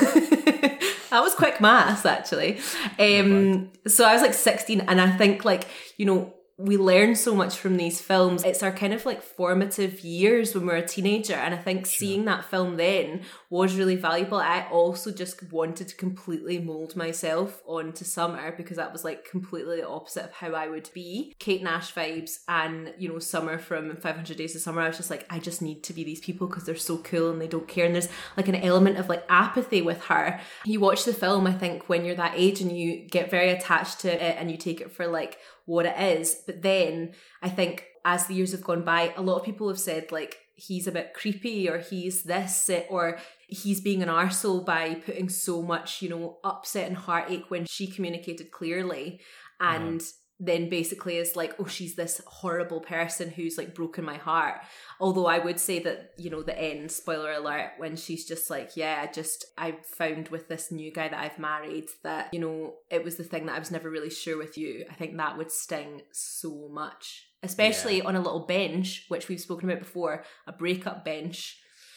that was quick maths, actually. Um, so I was like sixteen, and I think, like, you know, we learn so much from these films. It's our kind of like formative years when we're a teenager, and I think Sure. seeing that film then was really valuable. I also just wanted to completely mold myself onto Summer, because that was like completely the opposite of how I would be. Kate Nash vibes, and, you know, Summer from five hundred Days of Summer, I was just like, I just need to be these people because they're so cool and they don't care, and there's like an element of like apathy with her. You watch the film, I think, when you're that age, and you get very attached to it and you take it for like what it is. But then I think as the years have gone by, a lot of people have said like he's a bit creepy, or he's this, or he's being an arsehole by putting so much, you know, upset and heartache when she communicated clearly, and uh-huh. then basically is like, oh, she's this horrible person who's like broken my heart. Although I would say that, you know, the end, spoiler alert, when she's just like, yeah, I just, I found with this new guy that I've married that, you know, it was the thing that I was never really sure with you. I think that would sting so much, especially yeah. on a little bench, which we've spoken about before, a breakup bench.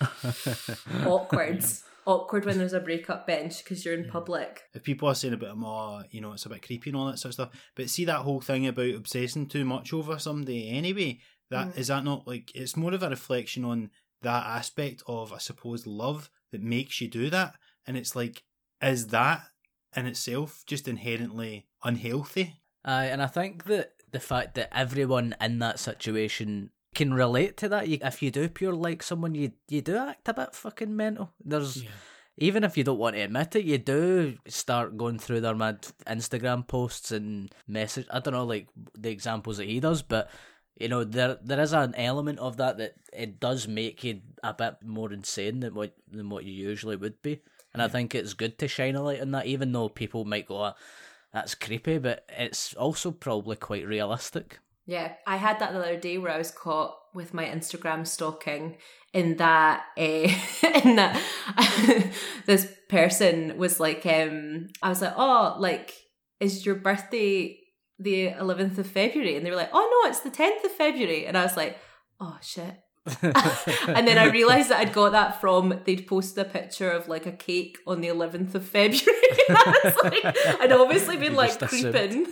Awkward. Awkward when there's a breakup bench because you're in public. If people are saying about him, oh, you know, it's a bit creepy and all that sort of stuff, but see that whole thing about obsessing too much over somebody anyway, that mm. is that not like, it's more of a reflection on that aspect of, I suppose, love that makes you do that, and it's like, is that in itself just inherently unhealthy? Aye, uh, and I think that the fact that everyone in that situation can relate to that. You, if you do pure like someone, you you do act a bit fucking mental. There's yeah. even if you don't want to admit it, you do start going through their mad Instagram posts and message. I don't know, like the examples that he does, but you know, there there is an element of that that it does make you a bit more insane than what than what you usually would be. And I think it's good to shine a light on that, even though people might go, oh, that's creepy, but it's also probably quite realistic. Yeah, I had that the other day where I was caught with my Instagram stalking in that uh, in that this person was like, um, I was like, oh, like, is your birthday the eleventh of February? And they were like, oh no, it's the tenth of February. And I was like, oh shit. And then I realised that I'd got that from, they'd posted a picture of like a cake on the eleventh of February. And I was like, I'd obviously been You like just creeping.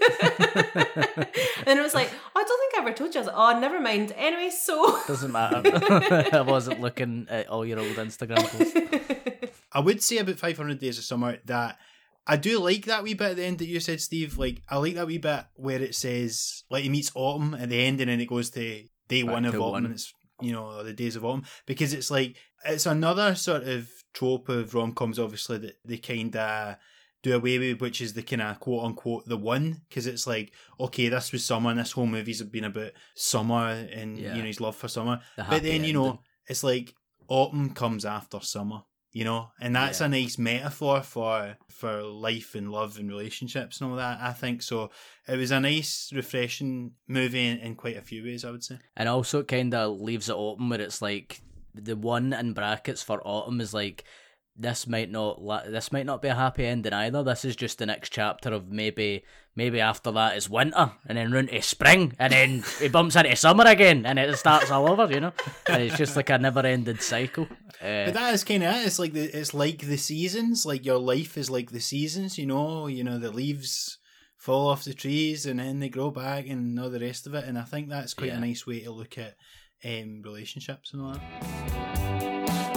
And it was like, oh, I don't think I ever told you. I was like, oh, never mind. Anyway, so Doesn't matter. I wasn't looking at all your old Instagram posts. I would say about five hundred Days of Summer that I do like that wee bit at the end that you said, Steve. Like, I like that wee bit where it says, like, he meets Autumn at the end and then it goes to day Back one of to Autumn one. and it's, you know, or the days of Autumn. Because it's like, it's another sort of trope of rom-coms, obviously, that they kind of do away with, which is the kind of quote-unquote the one. Because it's like, okay, this was summer and this whole movie's been about summer and, Yeah. you know, his love for summer. The But then, happy you know, ending. it's like autumn comes after summer. You know, and that's Yeah. a nice metaphor for for life and love and relationships and all that, I think. So it was a nice, refreshing movie in, in quite a few ways, I would say. And also it kind of leaves it open where it's like the one in brackets for Autumn is like, this might not la- this might not be a happy ending either. This is just the next chapter of maybe maybe after that is winter and then run to spring and then it bumps into summer again and it starts all over, you know. And it's just like a never-ending cycle. Uh, But that is kind of it. It's like the it's like the seasons. Like your life is like the seasons. You know, you know the leaves fall off the trees and then they grow back and all the rest of it. And I think that's quite Yeah. a nice way to look at um, relationships and all that.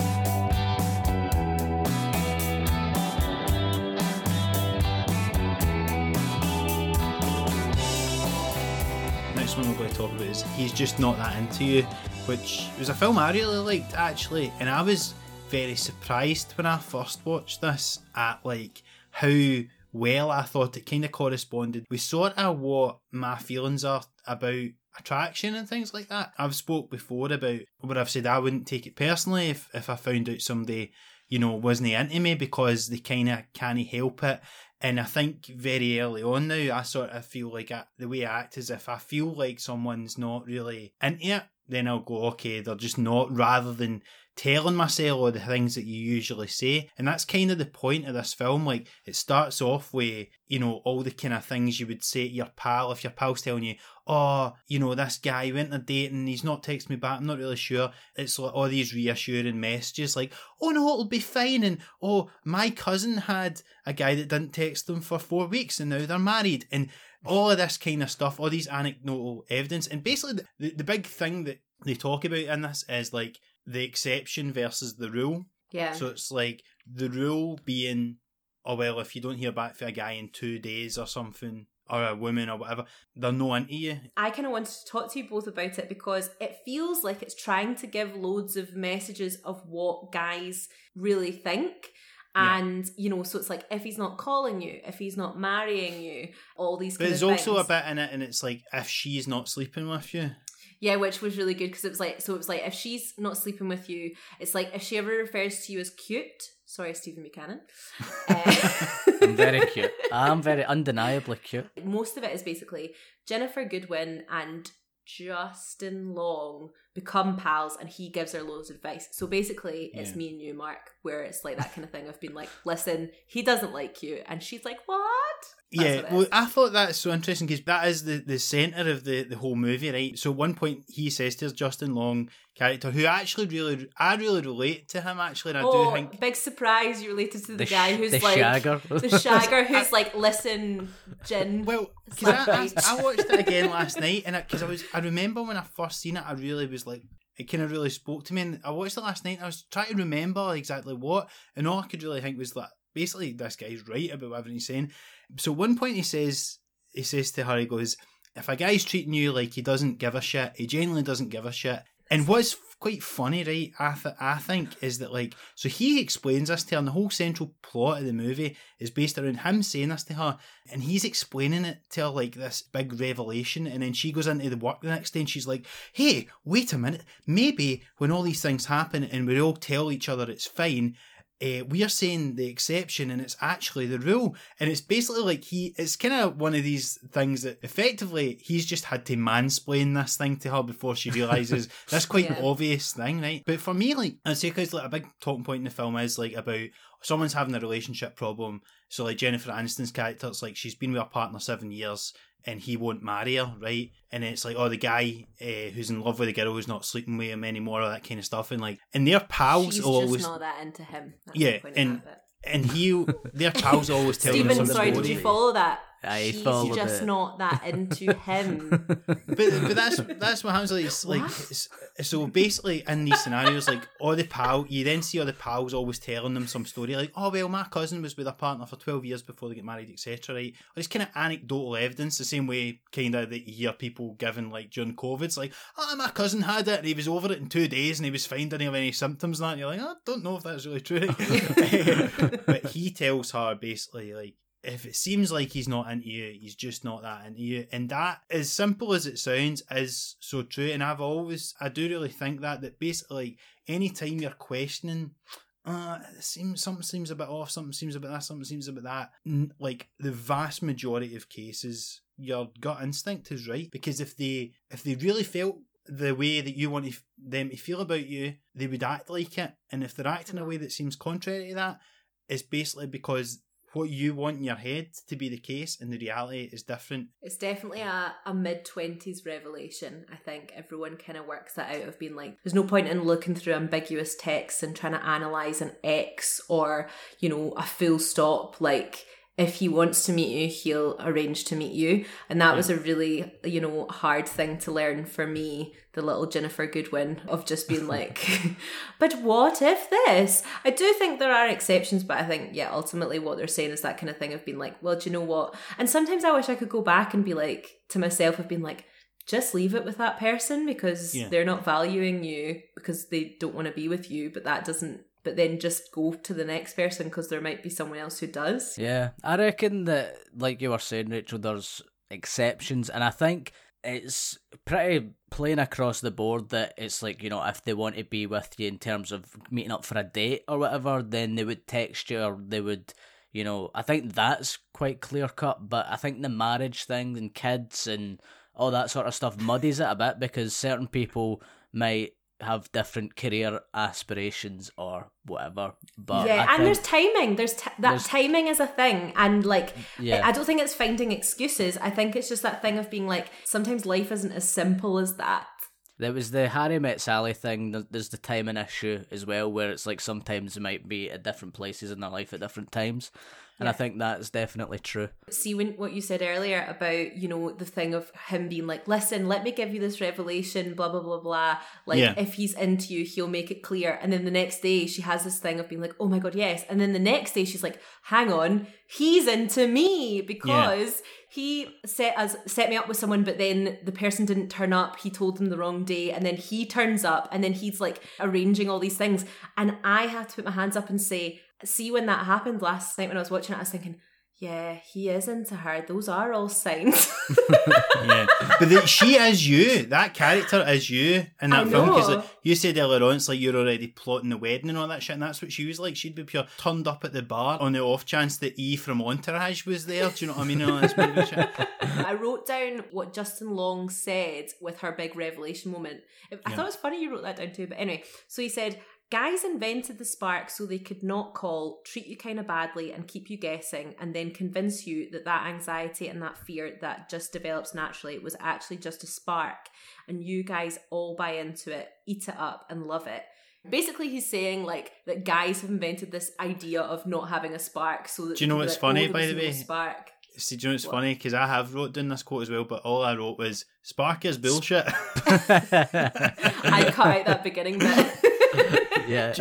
Next one we're going to talk about is He's Just Not That Into You, which was a film I really liked actually, and I was very surprised when I first watched this at like how well I thought it kind of corresponded with sort of what my feelings are about attraction and things like that. I've spoke before about where I've said I wouldn't take it personally if, if I found out somebody, you know, wasn't into me because they kind of can't help it. And I think very early on now, I sort of feel like I, the way I act is if I feel like someone's not really into it, then I'll go, okay, they're just not, rather than telling myself all the things that you usually say. And that's kind of the point of this film. Like, it starts off with, you know, all the kind of things you would say to your pal. If your pal's telling you, oh, you know, this guy went on a date and he's not texting me back, I'm not really sure. It's like all these reassuring messages like, oh no, it'll be fine. And, oh, my cousin had a guy that didn't text them for four weeks and now they're married. And all of this kind of stuff, all these anecdotal evidence. And basically the, the, the big thing that they talk about in this is like the exception versus the rule. yeah. So it's like the rule being, oh well, if you don't hear back from a guy in two days or something, or a woman or whatever, they're no into you. I kind of wanted to talk to you both about it because it feels like it's trying to give loads of messages of what guys really think. Yeah. And, you know, so it's like, if he's not calling you, if he's not marrying you, all these But kind there's of also a things. bit in it, and it's like, if she's not sleeping with you. Yeah, which was really good because it was like, so it was like, if she's not sleeping with you, it's like, if she ever refers to you as cute, sorry, Stephen Buchanan. Uh, I'm very cute. I'm very undeniably cute. most of it is basically Jennifer Goodwin and Justin Long become pals and he gives her loads of advice. So basically it's Yeah. me and you, Mark, where it's like that kind of thing of being like, listen, he doesn't like you. And she's like, what? That's Yeah, what it well, is. I thought that's so interesting because that is the, the centre of the, the whole movie, right? So at one point he says to his Justin Long character, who actually really, I really relate to him actually, and I Oh, do think... big surprise, you related to the, The guy sh- who's the like shagger. the shagger who's like, listen, Jin. Well, because I, I, I watched it again last night, and because I was, I remember when I first seen it, I really was like, it kind of really spoke to me. And I watched it last night, and I was trying to remember exactly what, and all I could really think was that basically this guy's right about everything he's saying. So at one point he says, he says to her, he goes, if a guy's treating you like he doesn't give a shit, he genuinely doesn't give a shit, And what's quite funny, right, I, th- I think, is that, like, so he explains this to her, and the whole central plot of the movie is based around him saying this to her, and he's explaining it to her like this big revelation, and then she goes into the work the next day, and she's like, hey, wait a minute, maybe when all these things happen and we all tell each other it's fine, Uh, we are saying the exception and it's actually the rule. And it's basically like he, it's kind of one of these things that effectively he's just had to mansplain this thing to her before she realises that's quite yeah. an obvious thing, right? But for me, like, I'd say because like a big talking point in the film is like about someone's having a relationship problem. So like Jennifer Aniston's character, it's like she's been with her partner seven years and he won't marry her, right? And it's like, oh, the guy uh, who's in love with the girl who's not sleeping with him anymore, all that kind of stuff. And like, and their pals She's always... just not that into him. That's yeah, and, and he, their pals always tell Stephen, them some sorry, story. did you follow that? I She's followed just it. not that into him. but but that's that's what happens. Like, it's like it's, so basically in these scenarios, like all the pal, you then see all the pals always telling them some story, like, oh well, my cousin was with a partner for twelve years before they get married, et cetera. Right? Or it's kind of anecdotal evidence, the same way kind of that you hear people giving like during COVID. It's like, oh, my cousin had it and he was over it in two days and he was fine, didn't have any symptoms. And that and you're like, oh, I don't know if that's really true. But he tells her basically like, if it seems like he's not into you, he's just not that into you. And that, as simple as it sounds, is so true. And I've always, I do really think that, that basically, like, any time you're questioning, uh, it seems, something seems a bit off, something seems a bit that, something seems a bit that, like, the vast majority of cases, your gut instinct is right. Because if they, if they really felt the way that you want to, them to feel about you, they would act like it. And if they're acting in a way that seems contrary to that, it's basically because what you want in your head to be the case and the reality is different. It's definitely a, a mid-twenties revelation. I think everyone kind of works that out of being like, there's no point in looking through ambiguous texts and trying to analyse an X or, you know, a full stop. Like, if he wants to meet you, he'll arrange to meet you. And that yeah. was a really, you know, hard thing to learn for me, the little Ginnifer Goodwin, of just being like, but what if this? I do think there are exceptions, but I think, yeah, ultimately what they're saying is that kind of thing of being like, well, do you know what? And sometimes I wish I could go back and be like, to myself, of being like, just leave it with that person because yeah. they're not valuing you because they don't want to be with you, but that doesn't, but then just go to the next person because there might be someone else who does. Yeah, I reckon that, like you were saying, Rachel, there's exceptions, and I think it's pretty plain across the board that it's like, you know, if they want to be with you in terms of meeting up for a date or whatever, then they would text you or they would, you know, I think that's quite clear cut, but I think the marriage thing and kids and all that sort of stuff muddies it a bit because certain people might have different career aspirations or whatever, but yeah, I and there's timing. There's t- that there's, timing is a thing, and like, yeah. I don't think it's finding excuses. I think it's just that thing of being like, sometimes life isn't as simple as that. There was the Harry Met Sally thing. There's the timing issue as well, where it's like sometimes they might be at different places in their life at different times. And yeah. I think that's definitely true. See, when what you said earlier about, you know, the thing of him being like, listen, let me give you this revelation, blah, blah, blah, blah. Like, yeah. if he's into you, he'll make it clear. And then the next day, she has this thing of being like, oh my God, yes. And then the next day, she's like, hang on, he's into me because... Yeah. He set us set me up with someone, but then the person didn't turn up. He told them the wrong day, and then he turns up, and then he's like arranging all these things. And I have to put my hands up and say, see, when that happened last night when I was watching it, I was thinking, yeah, he is into her. Those are all signs. Yeah, but the, she is you. That character is you in that I film. know. Because like, you said earlier on, it's like you're already plotting the wedding and all that shit, and that's what she was like. She'd be pure turned up at the bar on the off chance that E from Entourage was there. Do you know what I mean? All this movie shit. I wrote down what Justin Long said with her big revelation moment. I yeah. thought it was funny you wrote that down too, but anyway. So he said, guys invented the spark so they could not call, treat you kind of badly and keep you guessing and then convince you that that anxiety and that fear that just develops naturally was actually just a spark, and you guys all buy into it, eat it up and love it. Basically, he's saying like that guys have invented this idea of not having a spark so that... Do you know what's funny, by the way? Spark. See, do you know what's what? funny? Because I have wrote down this quote as well, but all I wrote was, spark is bullshit. I cut out that beginning bit. Yeah.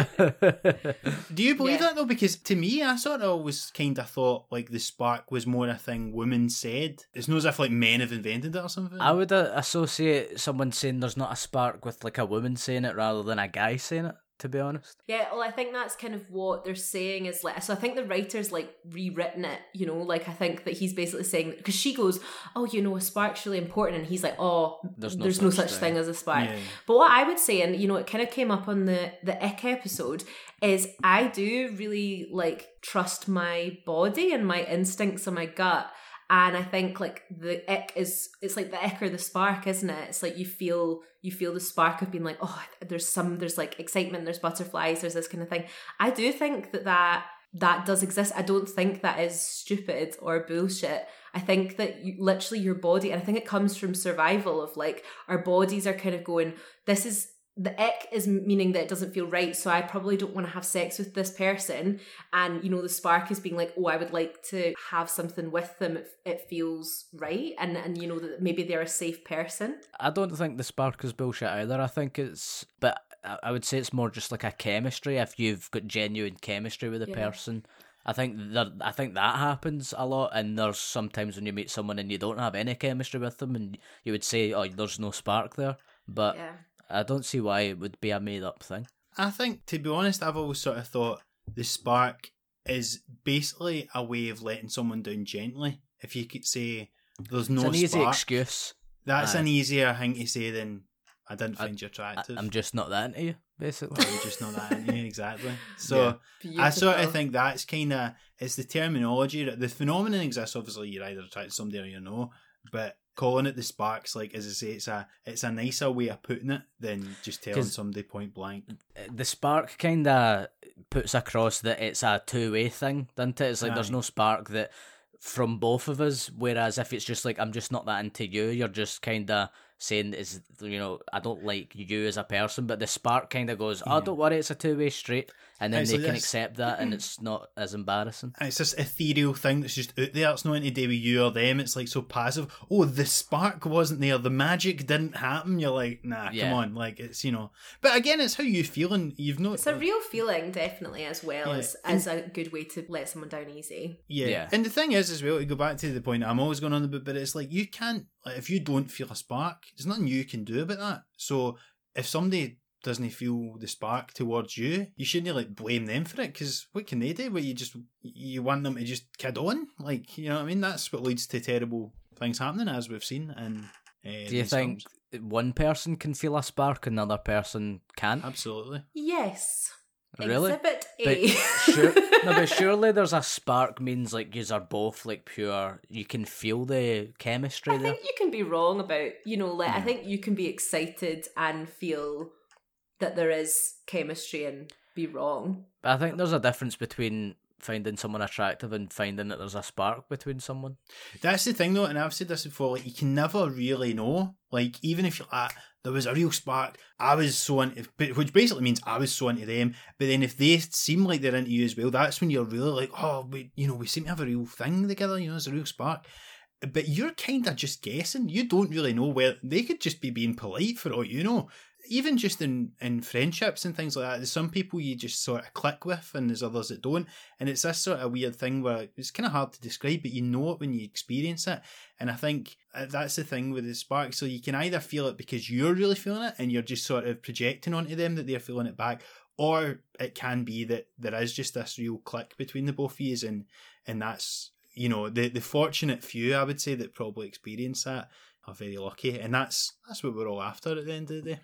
Do you believe Yeah. that though? Because to me, I sort of always kind of thought like the spark was more a thing women said. It's not as if like men have invented it or something. I would uh, associate someone saying there's not a spark with like a woman saying it rather than a guy saying it, to be honest. Yeah, well, I think that's kind of what they're saying is like, so I think the writer's like rewritten it, you know, like I think that he's basically saying, because she goes, oh, you know, a spark's really important, and he's like, oh, There's there's no no, such such thing. thing as a spark. Yeah. But what I would say, and you know, it kind of came up on the, the ick episode, is I do really like trust my body and my instincts and my gut. And I think like the ick is, it's like the ick or the spark, isn't it? It's like you feel, you feel the spark of being like, oh, there's some, there's like excitement, there's butterflies, there's this kind of thing. I do think that that, that does exist. I don't think that is stupid or bullshit. I think that you, literally your body, and I think it comes from survival of like, our bodies are kind of going, this is, the ick is meaning that it doesn't feel right, so I probably don't want to have sex with this person. And you know, the spark is being like, oh, I would like to have something with them. It, it feels right, and and you know that maybe they're a safe person. I don't think the spark is bullshit either. I think it's, but I I would say it's more just like a chemistry. If you've got genuine chemistry with a Yeah. person, I think that I think that happens a lot. And there's sometimes when you meet someone and you don't have any chemistry with them, and you would say, oh, there's no spark there. But Yeah. I don't see why it would be a made up thing. I think, to be honest, I've always sort of thought the spark is basically a way of letting someone down gently. If you could say there's no It's an easy spark, excuse. that's Aye. an easier thing to say than I didn't I- find you attractive. I, I'm just not that into you, basically. Well, you're just not that into you, exactly. So Yeah. I sort of Beautiful. think that's kind of, it's the terminology. The phenomenon exists, obviously you're either attracted to somebody or you know, but calling it the sparks, like as I say, it's a it's a nicer way of putting it than just telling 'Cause- somebody point blank. The spark kind of puts across that it's a two-way thing, doesn't it? It's like there's Aye. no spark that from both of us, whereas if it's just like, I'm just not that into you, you're just kind of saying, is you know, I don't like you as a person, but the spark kind of goes, oh, Yeah. don't worry, it's a two-way street, and then It's they like can this- accept that, and it's not as embarrassing. And it's this ethereal thing that's just out there. It's not anything to do with you or them. It's like so passive. Oh, the spark wasn't there. The magic didn't happen. You're like, nah, Yeah. come on. Like, it's, you know. But again, it's how you feel, and you've not. It's a real feeling, definitely, as well Yeah. as as a good way to let someone down easy. Yeah. Yeah. And the thing is, as well, to go back to the point I'm always going on about, but it's like, you can't, like, if you don't feel a spark, there's nothing you can do about that. So if somebody doesn't feel the spark towards you, you shouldn't like blame them for it, because what can they do? But you just, you want them to just kid on? Like, you know what I mean? That's what leads to terrible things happening, as we've seen. And uh, Do you think one person can feel a spark and another person can't? Absolutely. Yes. Really? Exhibit But A. sure, no, but surely there's a spark means like yous are both like pure. You can feel the chemistry I there. think you can be wrong about, you know, like I Yeah. think you can be excited and feel that there is chemistry and be wrong. But I think there's a difference between finding someone attractive and finding that there's a spark between someone. That's the thing, though, and I've said this before, like, you can never really know. Like, even if you're like, there was a real spark, I was so into, but- which basically means I was so into them, but then if they seem like they're into you as well, that's when you're really like, oh, we, you know, we seem to have a real thing together, you know, there's a real spark. But you're kind of just guessing. You don't really know where, they could just be being polite for all you know. Even just in, in friendships and things like that, there's some people you just sort of click with and there's others that don't. And it's this sort of weird thing where it's kind of hard to describe, but you know it when you experience it. And I think that's the thing with the spark. So you can either feel it because you're really feeling it and you're just sort of projecting onto them that they're feeling it back, or it can be that there is just this real click between the both of you, and, and that's, you know, the, the fortunate few, I would say, that probably experience that are very lucky. And that's that's what we're all after at the end of the day.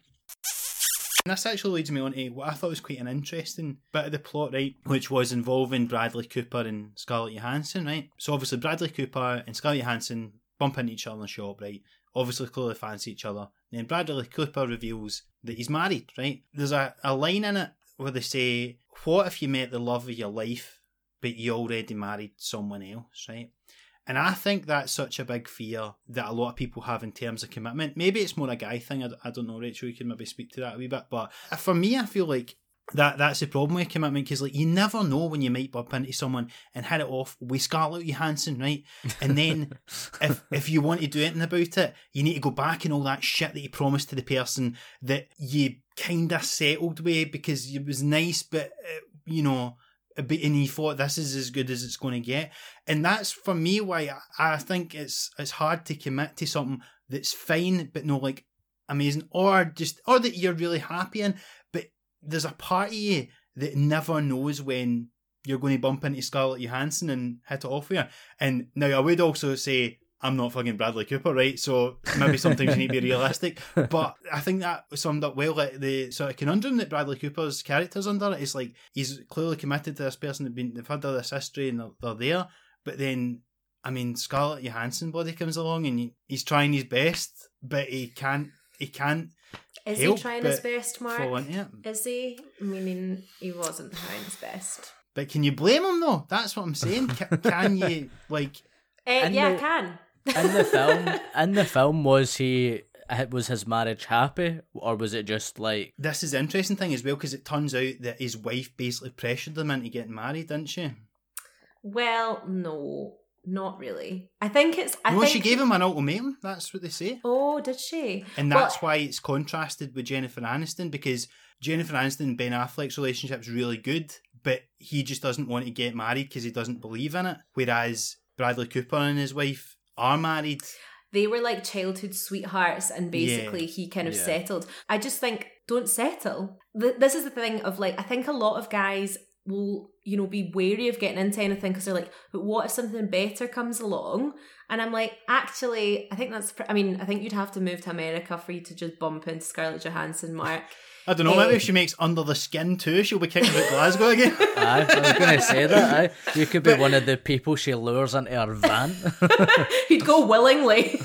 And this actually leads me on to what I thought was quite an interesting bit of the plot, right, which was involving Bradley Cooper and Scarlett Johansson, right? So obviously Bradley Cooper and Scarlett Johansson bump into each other in the shop, right? Obviously clearly fancy each other. Then Bradley Cooper reveals that he's married, right? There's a, a line in it where they say, what if you met the love of your life, but you already married someone else, right? And I think that's such a big fear that a lot of people have in terms of commitment. Maybe it's more a guy thing. I, I don't know, Rachel, you can maybe speak to that a wee bit. But for me, I feel like That that's the problem with commitment, because like you never know when you might bump into someone and hit it off with Scarlett Johansson, right? And then if if you want to do anything about it, you need to go back and all that shit that you promised to the person that you kind of settled with because it was nice, but uh, you know, a bit, and you thought this is as good as it's going to get. And that's for me why I, I think it's it's hard to commit to something that's fine but not like amazing, or just or that you're really happy in. There's a part of you that never knows when you're going to bump into Scarlett Johansson and hit it off with her. And now I would also say, I'm not fucking Bradley Cooper, right? So maybe sometimes you need to be realistic. But I think that summed up well, like the sort of conundrum that Bradley Cooper's character's under. It's like he's clearly committed to this person, they've, been, they've had all this history and they're, they're there. But then, I mean, Scarlett Johansson body comes along and he, he's trying his best, but he can't, he can't. Is he trying his best, Mark? Yeah. Is he? I mean, he wasn't trying his best. But can you blame him, though? That's what I'm saying. Can, can you, like... Uh, yeah, the, I can. In the film, in the film, was he... Was his marriage happy, or was it just like... This is the interesting thing as well, because it turns out that his wife basically pressured him into getting married, didn't she? Well, no. Not really. I think it's... I no, think... she gave him an ultimatum. That's what they say. Oh, did she? And that's well, why it's contrasted with Jennifer Aniston, because Jennifer Aniston and Ben Affleck's relationship's really good, but he just doesn't want to get married because he doesn't believe in it. Whereas Bradley Cooper and his wife are married. They were like childhood sweethearts, and basically yeah. he kind of yeah. settled. I just think, don't settle. This is the thing of like, I think a lot of guys will, you know, be wary of getting into anything because they're like, but what if something better comes along? And I'm like, actually, I think that's, I mean, I think you'd have to move to America for you to just bump into Scarlett Johansson, Mark. I don't know, maybe if she makes Under the Skin too, she'll be kicking about Glasgow again. Aye, I was going to say that. Aye. You could be but, one of the people she lures into her van. He'd go willingly.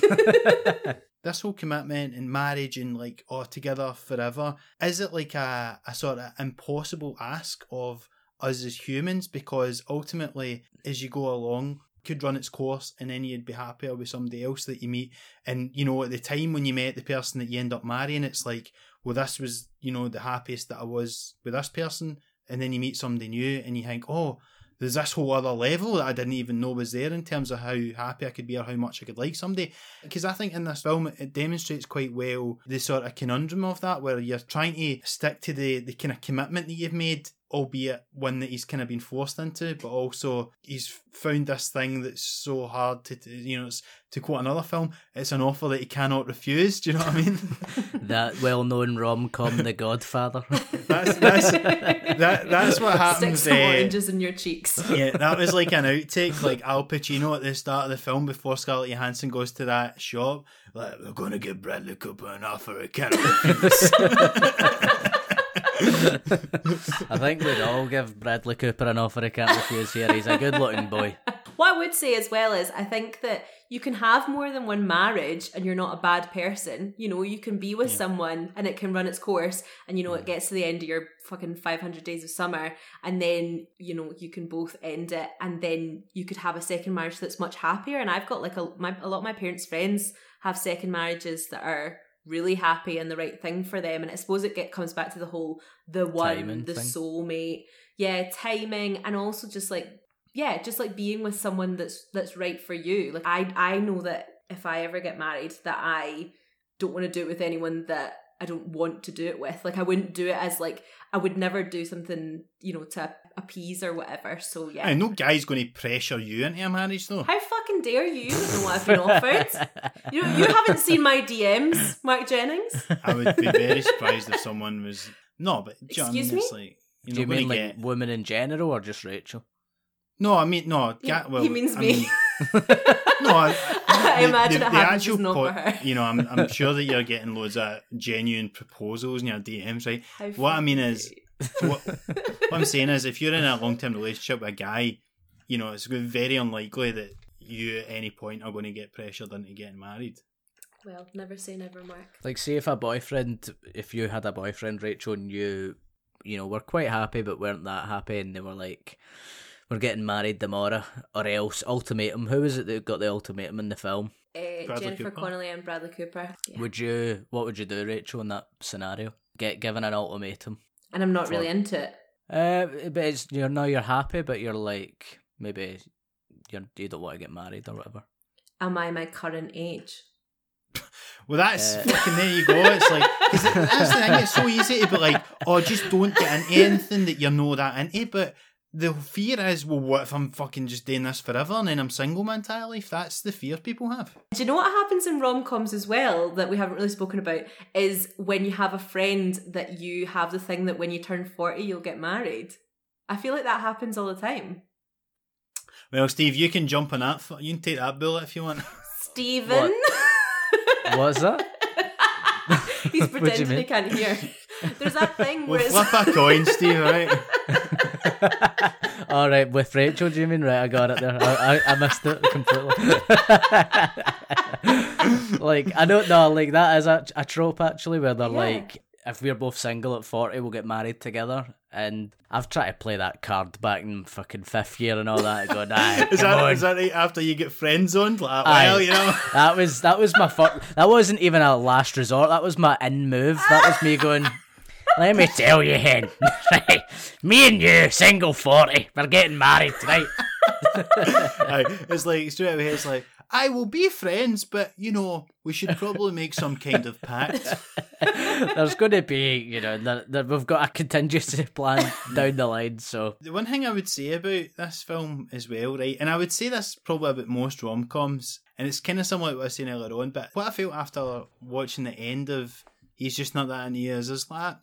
This whole commitment and marriage and like, oh, together forever, is it like a, a sort of impossible ask of us as humans? Because ultimately, as you go along, could run its course and then you'd be happier with somebody else that you meet. And, you know, at the time when you met the person that you end up marrying, it's like, well, this was, you know, the happiest that I was with this person. And then you meet somebody new and you think, oh, there's this whole other level that I didn't even know was there in terms of how happy I could be or how much I could like somebody. Because I think in this film, it demonstrates quite well the sort of conundrum of that, where you're trying to stick to the, the kind of commitment that you've made, albeit one that he's kind of been forced into, but also he's found this thing that's so hard to, you know, it's, to quote another film, it's an offer that he cannot refuse. Do you know what I mean? That well-known rom-com, The Godfather. that's, that's, that, that's what happens. Stick some uh, oranges in your cheeks. Yeah, that was like an outtake, like Al Pacino at the start of the film before Scarlett Johansson goes to that shop. Like, we're going to give Bradley Cooper an offer he cannot refuse. I think we'd all give Bradley Cooper an offer he can't refuse here. He's a good-looking boy. What I would say as well is I think that you can have more than one marriage and you're not a bad person. You know, you can be with yeah. someone and it can run its course and, you know, it gets to the end of your fucking five hundred days of summer and then, you know, you can both end it and then you could have a second marriage that's much happier. And I've got like a, my, a lot of my parents' friends have second marriages that are really happy and the right thing for them. And I suppose it get, comes back to the whole, the one, timing the thing. Soulmate. Yeah, timing and also just like, yeah, just like being with someone that's that's right for you. Like I I know that if I ever get married that I don't want to do it with anyone that I don't want to do it with. Like I wouldn't do it as like, I would never do something, you know, to appease or whatever. So yeah. I no guy's going to pressure you into a marriage though. How fucking dare you? You don't know what I've been offered. You know, you haven't seen my D Ms, Mark Jennings. I would be very surprised if someone was, no, but do you know what I mean? Me? It's like, do you mean like get... women in general or just Rachel? No, I mean, no. He, well, he means I me. Mean, no, I, I the, imagine the, it the happens actual just not po- for her. You know, I'm I'm sure that you're getting loads of genuine proposals in your D Ms, right? How what I mean is, what, what I'm saying is, if you're in a long-term relationship with a guy, you know, it's very unlikely that you at any point are going to get pressured into getting married. Well, never say never, Mark. Like, say if a boyfriend, if you had a boyfriend, Rachel, and you, you know, were quite happy but weren't that happy, and they were like, we're getting married tomorrow, or else, ultimatum. Who was it that got the ultimatum in the film? Uh, Jennifer Cooper. Connelly and Bradley Cooper. Yeah. Would you, what would you do, Rachel, in that scenario? Get given an ultimatum? and I'm not really into it. Uh, but it's you're now you're happy, but you're like maybe you're you don't want to get married or whatever. Am I my current age? Well, that's Uh, fucking there you go. It's like, because that's the thing, it's so easy to be like, oh, just don't get into anything that you're not that into. But the fear is, well, what if I'm fucking just doing this forever and then I'm single my entire life? That's the fear people have. Do you know what happens in rom-coms as well that we haven't really spoken about is when you have a friend that you have the thing that when you turn forty, you'll get married. I feel like that happens all the time. Well, Steve, you can jump on that. You can take that bullet if you want. Stephen. What's that? He's What do you pretending he mean? can't hear. There's that thing We'll where it's... flip a coin, Steve, right? All right, with Rachel, do you mean? Right, I got it there. I, I, I missed it completely. Like, I don't know, like, that is a, a trope, actually, where they're Yeah. like, if we're both single at forty, we'll get married together. And I've tried to play that card back in fucking fifth year and all that, going, aye, Is come that, on. is that right after you get friend zoned? Like, Aye. well, you know. That was that was my fir- that wasn't even a last resort. That was my in move. That was me going, let me tell you, hen. Right, me and you, single forty, we're getting married tonight. Aye, it's like, straight away, it's like, I will be friends, but, you know, we should probably make some kind of pact. There's going to be, you know, there, there, we've got a contingency plan down the line. So The one thing I would say about this film as well, right, and I would say this probably about most rom-coms, and it's kind of similar to what I was saying earlier on, but what I felt after watching the end of He's Just Not That Into You is is like,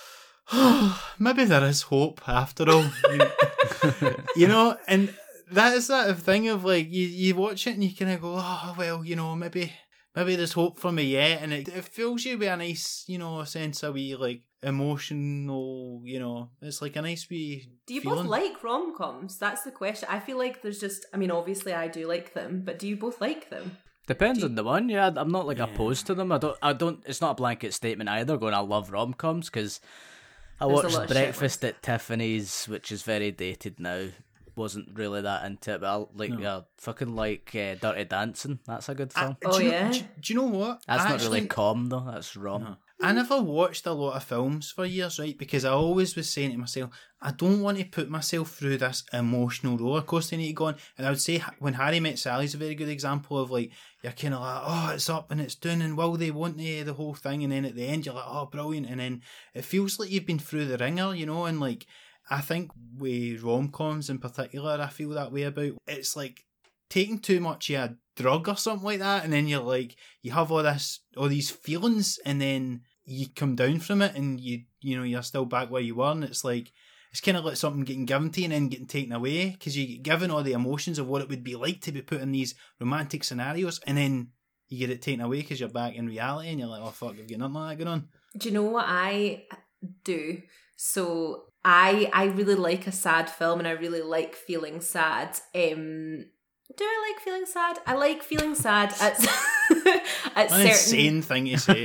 oh, maybe there is hope after all. You, you know, and that is that thing of like, you, you watch it and you kind of go, oh, well, you know, maybe maybe there's hope for me yet, and it, it fills you with a nice, you know, sense of wee, like, emotional, you know, it's like a nice wee Do you feeling. both like rom-coms? That's the question. I feel like there's just, I mean, obviously I do like them, but do you both like them? depends on the one. Yeah, I'm not like opposed to them. I don't. I don't. It's not a blanket statement either. Going, I love rom coms because I There's a lot watched of shit Breakfast at Tiffany's, which is very dated now. Wasn't really that into it, but I like, No. yeah, fucking like uh, Dirty Dancing. That's a good I- film. do Oh, you know- yeah? do, do you know what? That's I not really actually- com though. That's wrong. No. I never watched a lot of films for years, right? Because I always was saying to myself, I don't want to put myself through this emotional roller coaster I need to go on. And I would say When Harry Met Sally's a very good example of like, you're kind of like, oh, it's up and it's down and will they, won't they, the whole thing. And then at the end, you're like, oh, brilliant. And then it feels like you've been through the ringer, you know? And like, I think with rom-coms in particular, I feel that way about. It's like taking too much of a drug or something like that, and then you're like, you have all this, all these feelings, and then you come down from it, and you, you know, you're still back where you were, and it's like, it's kind of like something getting given to you and then getting taken away, because you get given all the emotions of what it would be like to be put in these romantic scenarios, and then you get it taken away because you're back in reality, and you're like, oh fuck, I've got nothing like that going on. Do you know what I do? So I I really like a sad film and I really like feeling sad. Um, do I like feeling sad? I like feeling sad at at An certain. insane thing to say.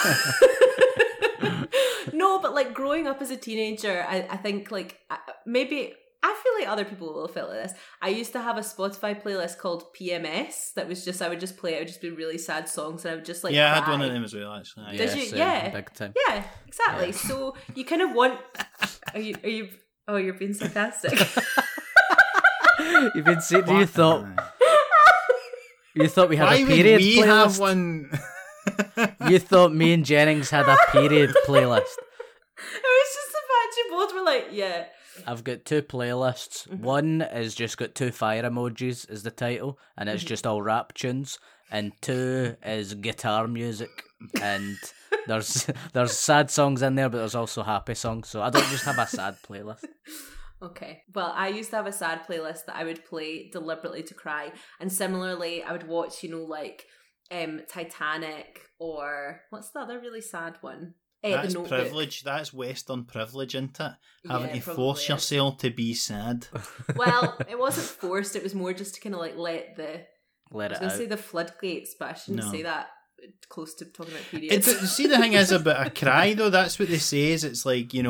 No, but like growing up as a teenager, I, I think like I- maybe I feel like other people will feel like this. I used to have a Spotify playlist called P M S that was just I would just play it. It would just be really sad songs, and I would just like yeah, I had cry. one of them as well, actually. Did you? same, Yeah. big time. Yeah, exactly. So you kind of want. Are you? Are you? Oh, you're being sarcastic. You've been saying, you thought you thought we had Why a would period we playlist. have one? You thought me and Jennings had a period playlist. It was just the fact you both were like, yeah. I've got two playlists. Mm-hmm. One is just got two fire emojis as the title, and it's Mm-hmm. just all rap tunes. And two is guitar music, and there's there's sad songs in there, but there's also happy songs. So I don't just have a sad playlist. Okay. Well, I used to have a sad playlist that I would play deliberately to cry. And similarly, I would watch, you know, like um, Titanic or what's the other really sad one? Eh, That's The Notebook. privilege. That's Western privilege, isn't it? Having Yeah, to probably force is. yourself to be sad. Well, it wasn't forced. It was more just to kind of like let the. Let I was it going to out. say the floodgates, but I shouldn't No. say that close to talking about It, periods. see, the thing is about a cry, though, that's what they say, is it's like, you know,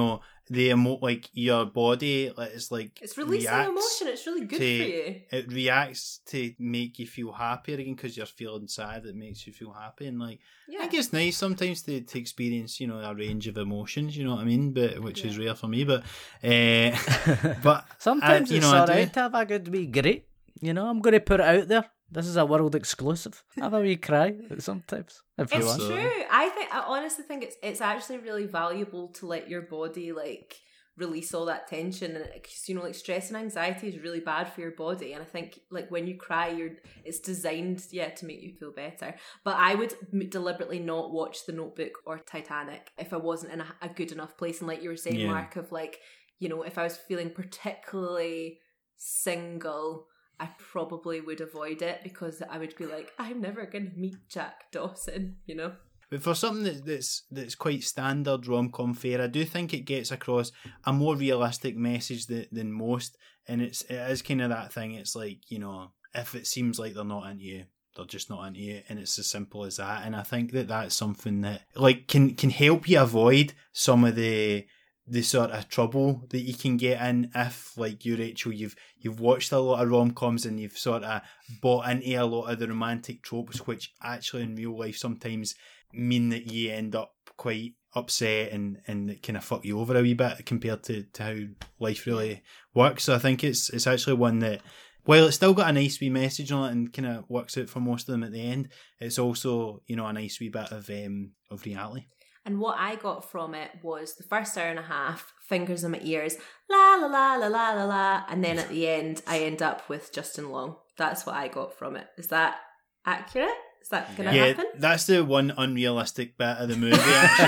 the emo like your body is like it's releasing reacts emotion. It's really good to, for you. It reacts to make you feel happier again because you're feeling sad. It makes you feel happy, and like Yeah. I think it's nice sometimes to, to experience, you know, a range of emotions. You know what I mean? But which Yeah. is rare for me. But uh, but Sometimes I, you it's know, I alright do- to have a good wee great. You know, I'm going to put it out there. This is a world exclusive. Have a wee cry sometimes if you It's want. So- true. I think I honestly think it's it's actually really valuable to let your body like release all that tension, and because you know like stress and anxiety is really bad for your body, and I think like when you cry, you're it's designed yeah to make you feel better. But I would m- deliberately not watch The Notebook or Titanic if I wasn't in a, a good enough place, and like you were saying, Yeah. Mark, of like you know if I was feeling particularly single, I probably would avoid it because I would be like, I'm never going to meet Jack Dawson, you know? But for something that, that's that's quite standard rom-com fare, I do think it gets across a more realistic message than, than most, and it's it is kind of that thing. It's like, you know, if it seems like they're not into you, they're just not into you, and it's as simple as that. And I think that that's something that like can can help you avoid some of the the sort of trouble that you can get in if, like you, Rachel, you've you've watched a lot of rom-coms and you've sort of bought into a lot of the romantic tropes, which actually in real life sometimes mean that you end up quite upset and, and it kind of fuck you over a wee bit compared to, to how life really works. So I think it's it's actually one that, while it's still got a nice wee message on it and kind of works out for most of them at the end, it's also, you know, a nice wee bit of um, of reality. And what I got from it was the first hour and a half, fingers in my ears, la la la la la la la, and then at the end I end up with Justin Long. That's what I got from it. Is that accurate? Is that going to Yeah, happen? that's the one unrealistic bit of the movie,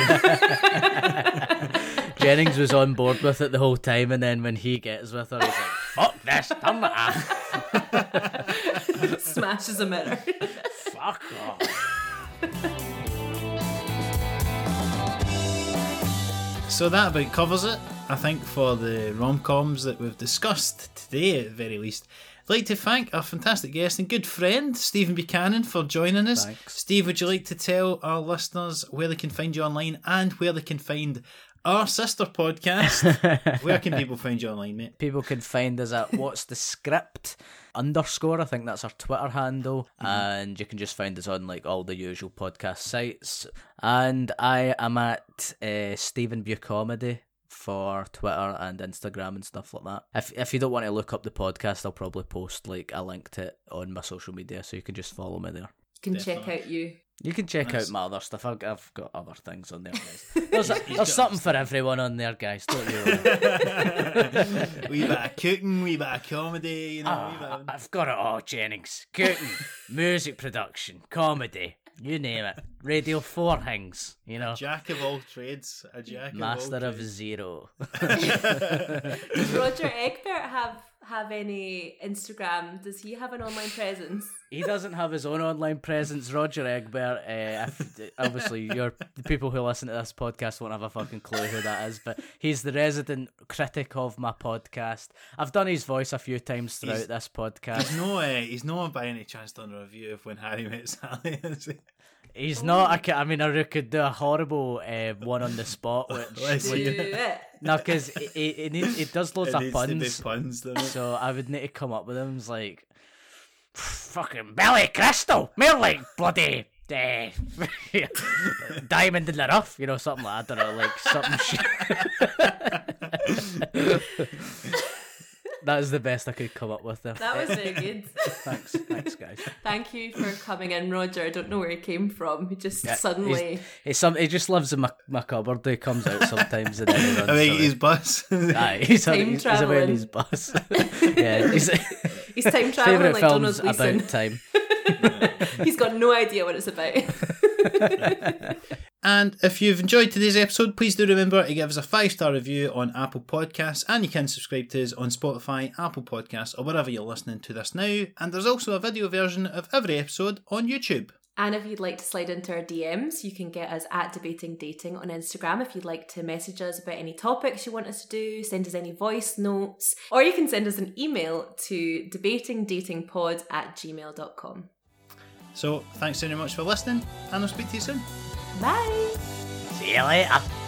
actually. Jennings was on board with it the whole time, and then when he gets with her, he's like, fuck this, turn it off. Smashes a mirror. Fuck off. So that about covers it, I think, for the rom-coms that we've discussed today, at the very least. I'd like to thank our fantastic guest and good friend, Stephen Buchanan, for joining us. Thanks. Steve, would you like to tell our listeners where they can find you online and where they can find our sister podcast? Where can people find you online, mate? People can find us at What's the Script underscore. I think that's our Twitter handle. Mm-hmm. And you can just find us on like all the usual podcast sites. And I am at uh, Stephen Bucomedy for Twitter and Instagram and stuff like that. If if you don't want to look up the podcast, I'll probably post like a link to it on my social media, so you can just follow me there. You can Definitely. check out you. You can check Nice. out my other stuff. I've, I've got other things on there, guys. There's, a, there's something for everyone on there, guys. Don't you worry. Wee bit of cooking, wee bit of comedy, you know. wee bit Ah, of... I've got it all, Jennings. Cooking, music production, comedy, you name it. Radio four things, you know. Jack of all trades, a jack Master of all of trades. zero. Does Roger Egbert have have any Instagram? Does he have an online presence? He doesn't have his own online presence. Roger Egbert, uh, if, obviously, you're, the people who listen to this podcast won't have a fucking clue who that is, but he's the resident critic of my podcast. I've done his voice a few times throughout He's- this podcast. He's no, uh, he's not by any chance done a review of When Harry Met Sally, is he? He's not. I, ca- I mean, I could do a horrible uh, one on the spot, which Let's Do see. it. no, because it, it, it, needs, it does loads It of needs to be puns. puns, doesn't it? So I would need to come up with them. It's like fucking Billy Crystal, more like bloody uh, diamond in the rough, you know, something like that. I don't know, like something shit. That is the best I could come up with there. That was very good. Thanks, thanks, guys. Thank you for coming in, Roger. I don't know where he came from. He just Yeah, suddenly. It's some. He just lives in my, my cupboard. He comes out sometimes and then he runs. I mean, away. his bus. Aye, he's, Time he's, he's away travelling. in his bus. Yeah, he's He's time traveling favourite like Donald films Gleeson. about time. He's got no idea what it's about. And if you've enjoyed today's episode, please do remember to give us a five-star review on Apple Podcasts, and you can subscribe to us on Spotify, Apple Podcasts, or wherever you're listening to this now. And there's also a video version of every episode on YouTube. And if you'd like to slide into our D Ms, you can get us at Debating Dating on Instagram. If you'd like to message us about any topics you want us to do, send us any voice notes, or you can send us an email to debatingdatingpod at gmail dot com. So, thanks very much for listening, and I'll speak to you soon. Bye! See you later.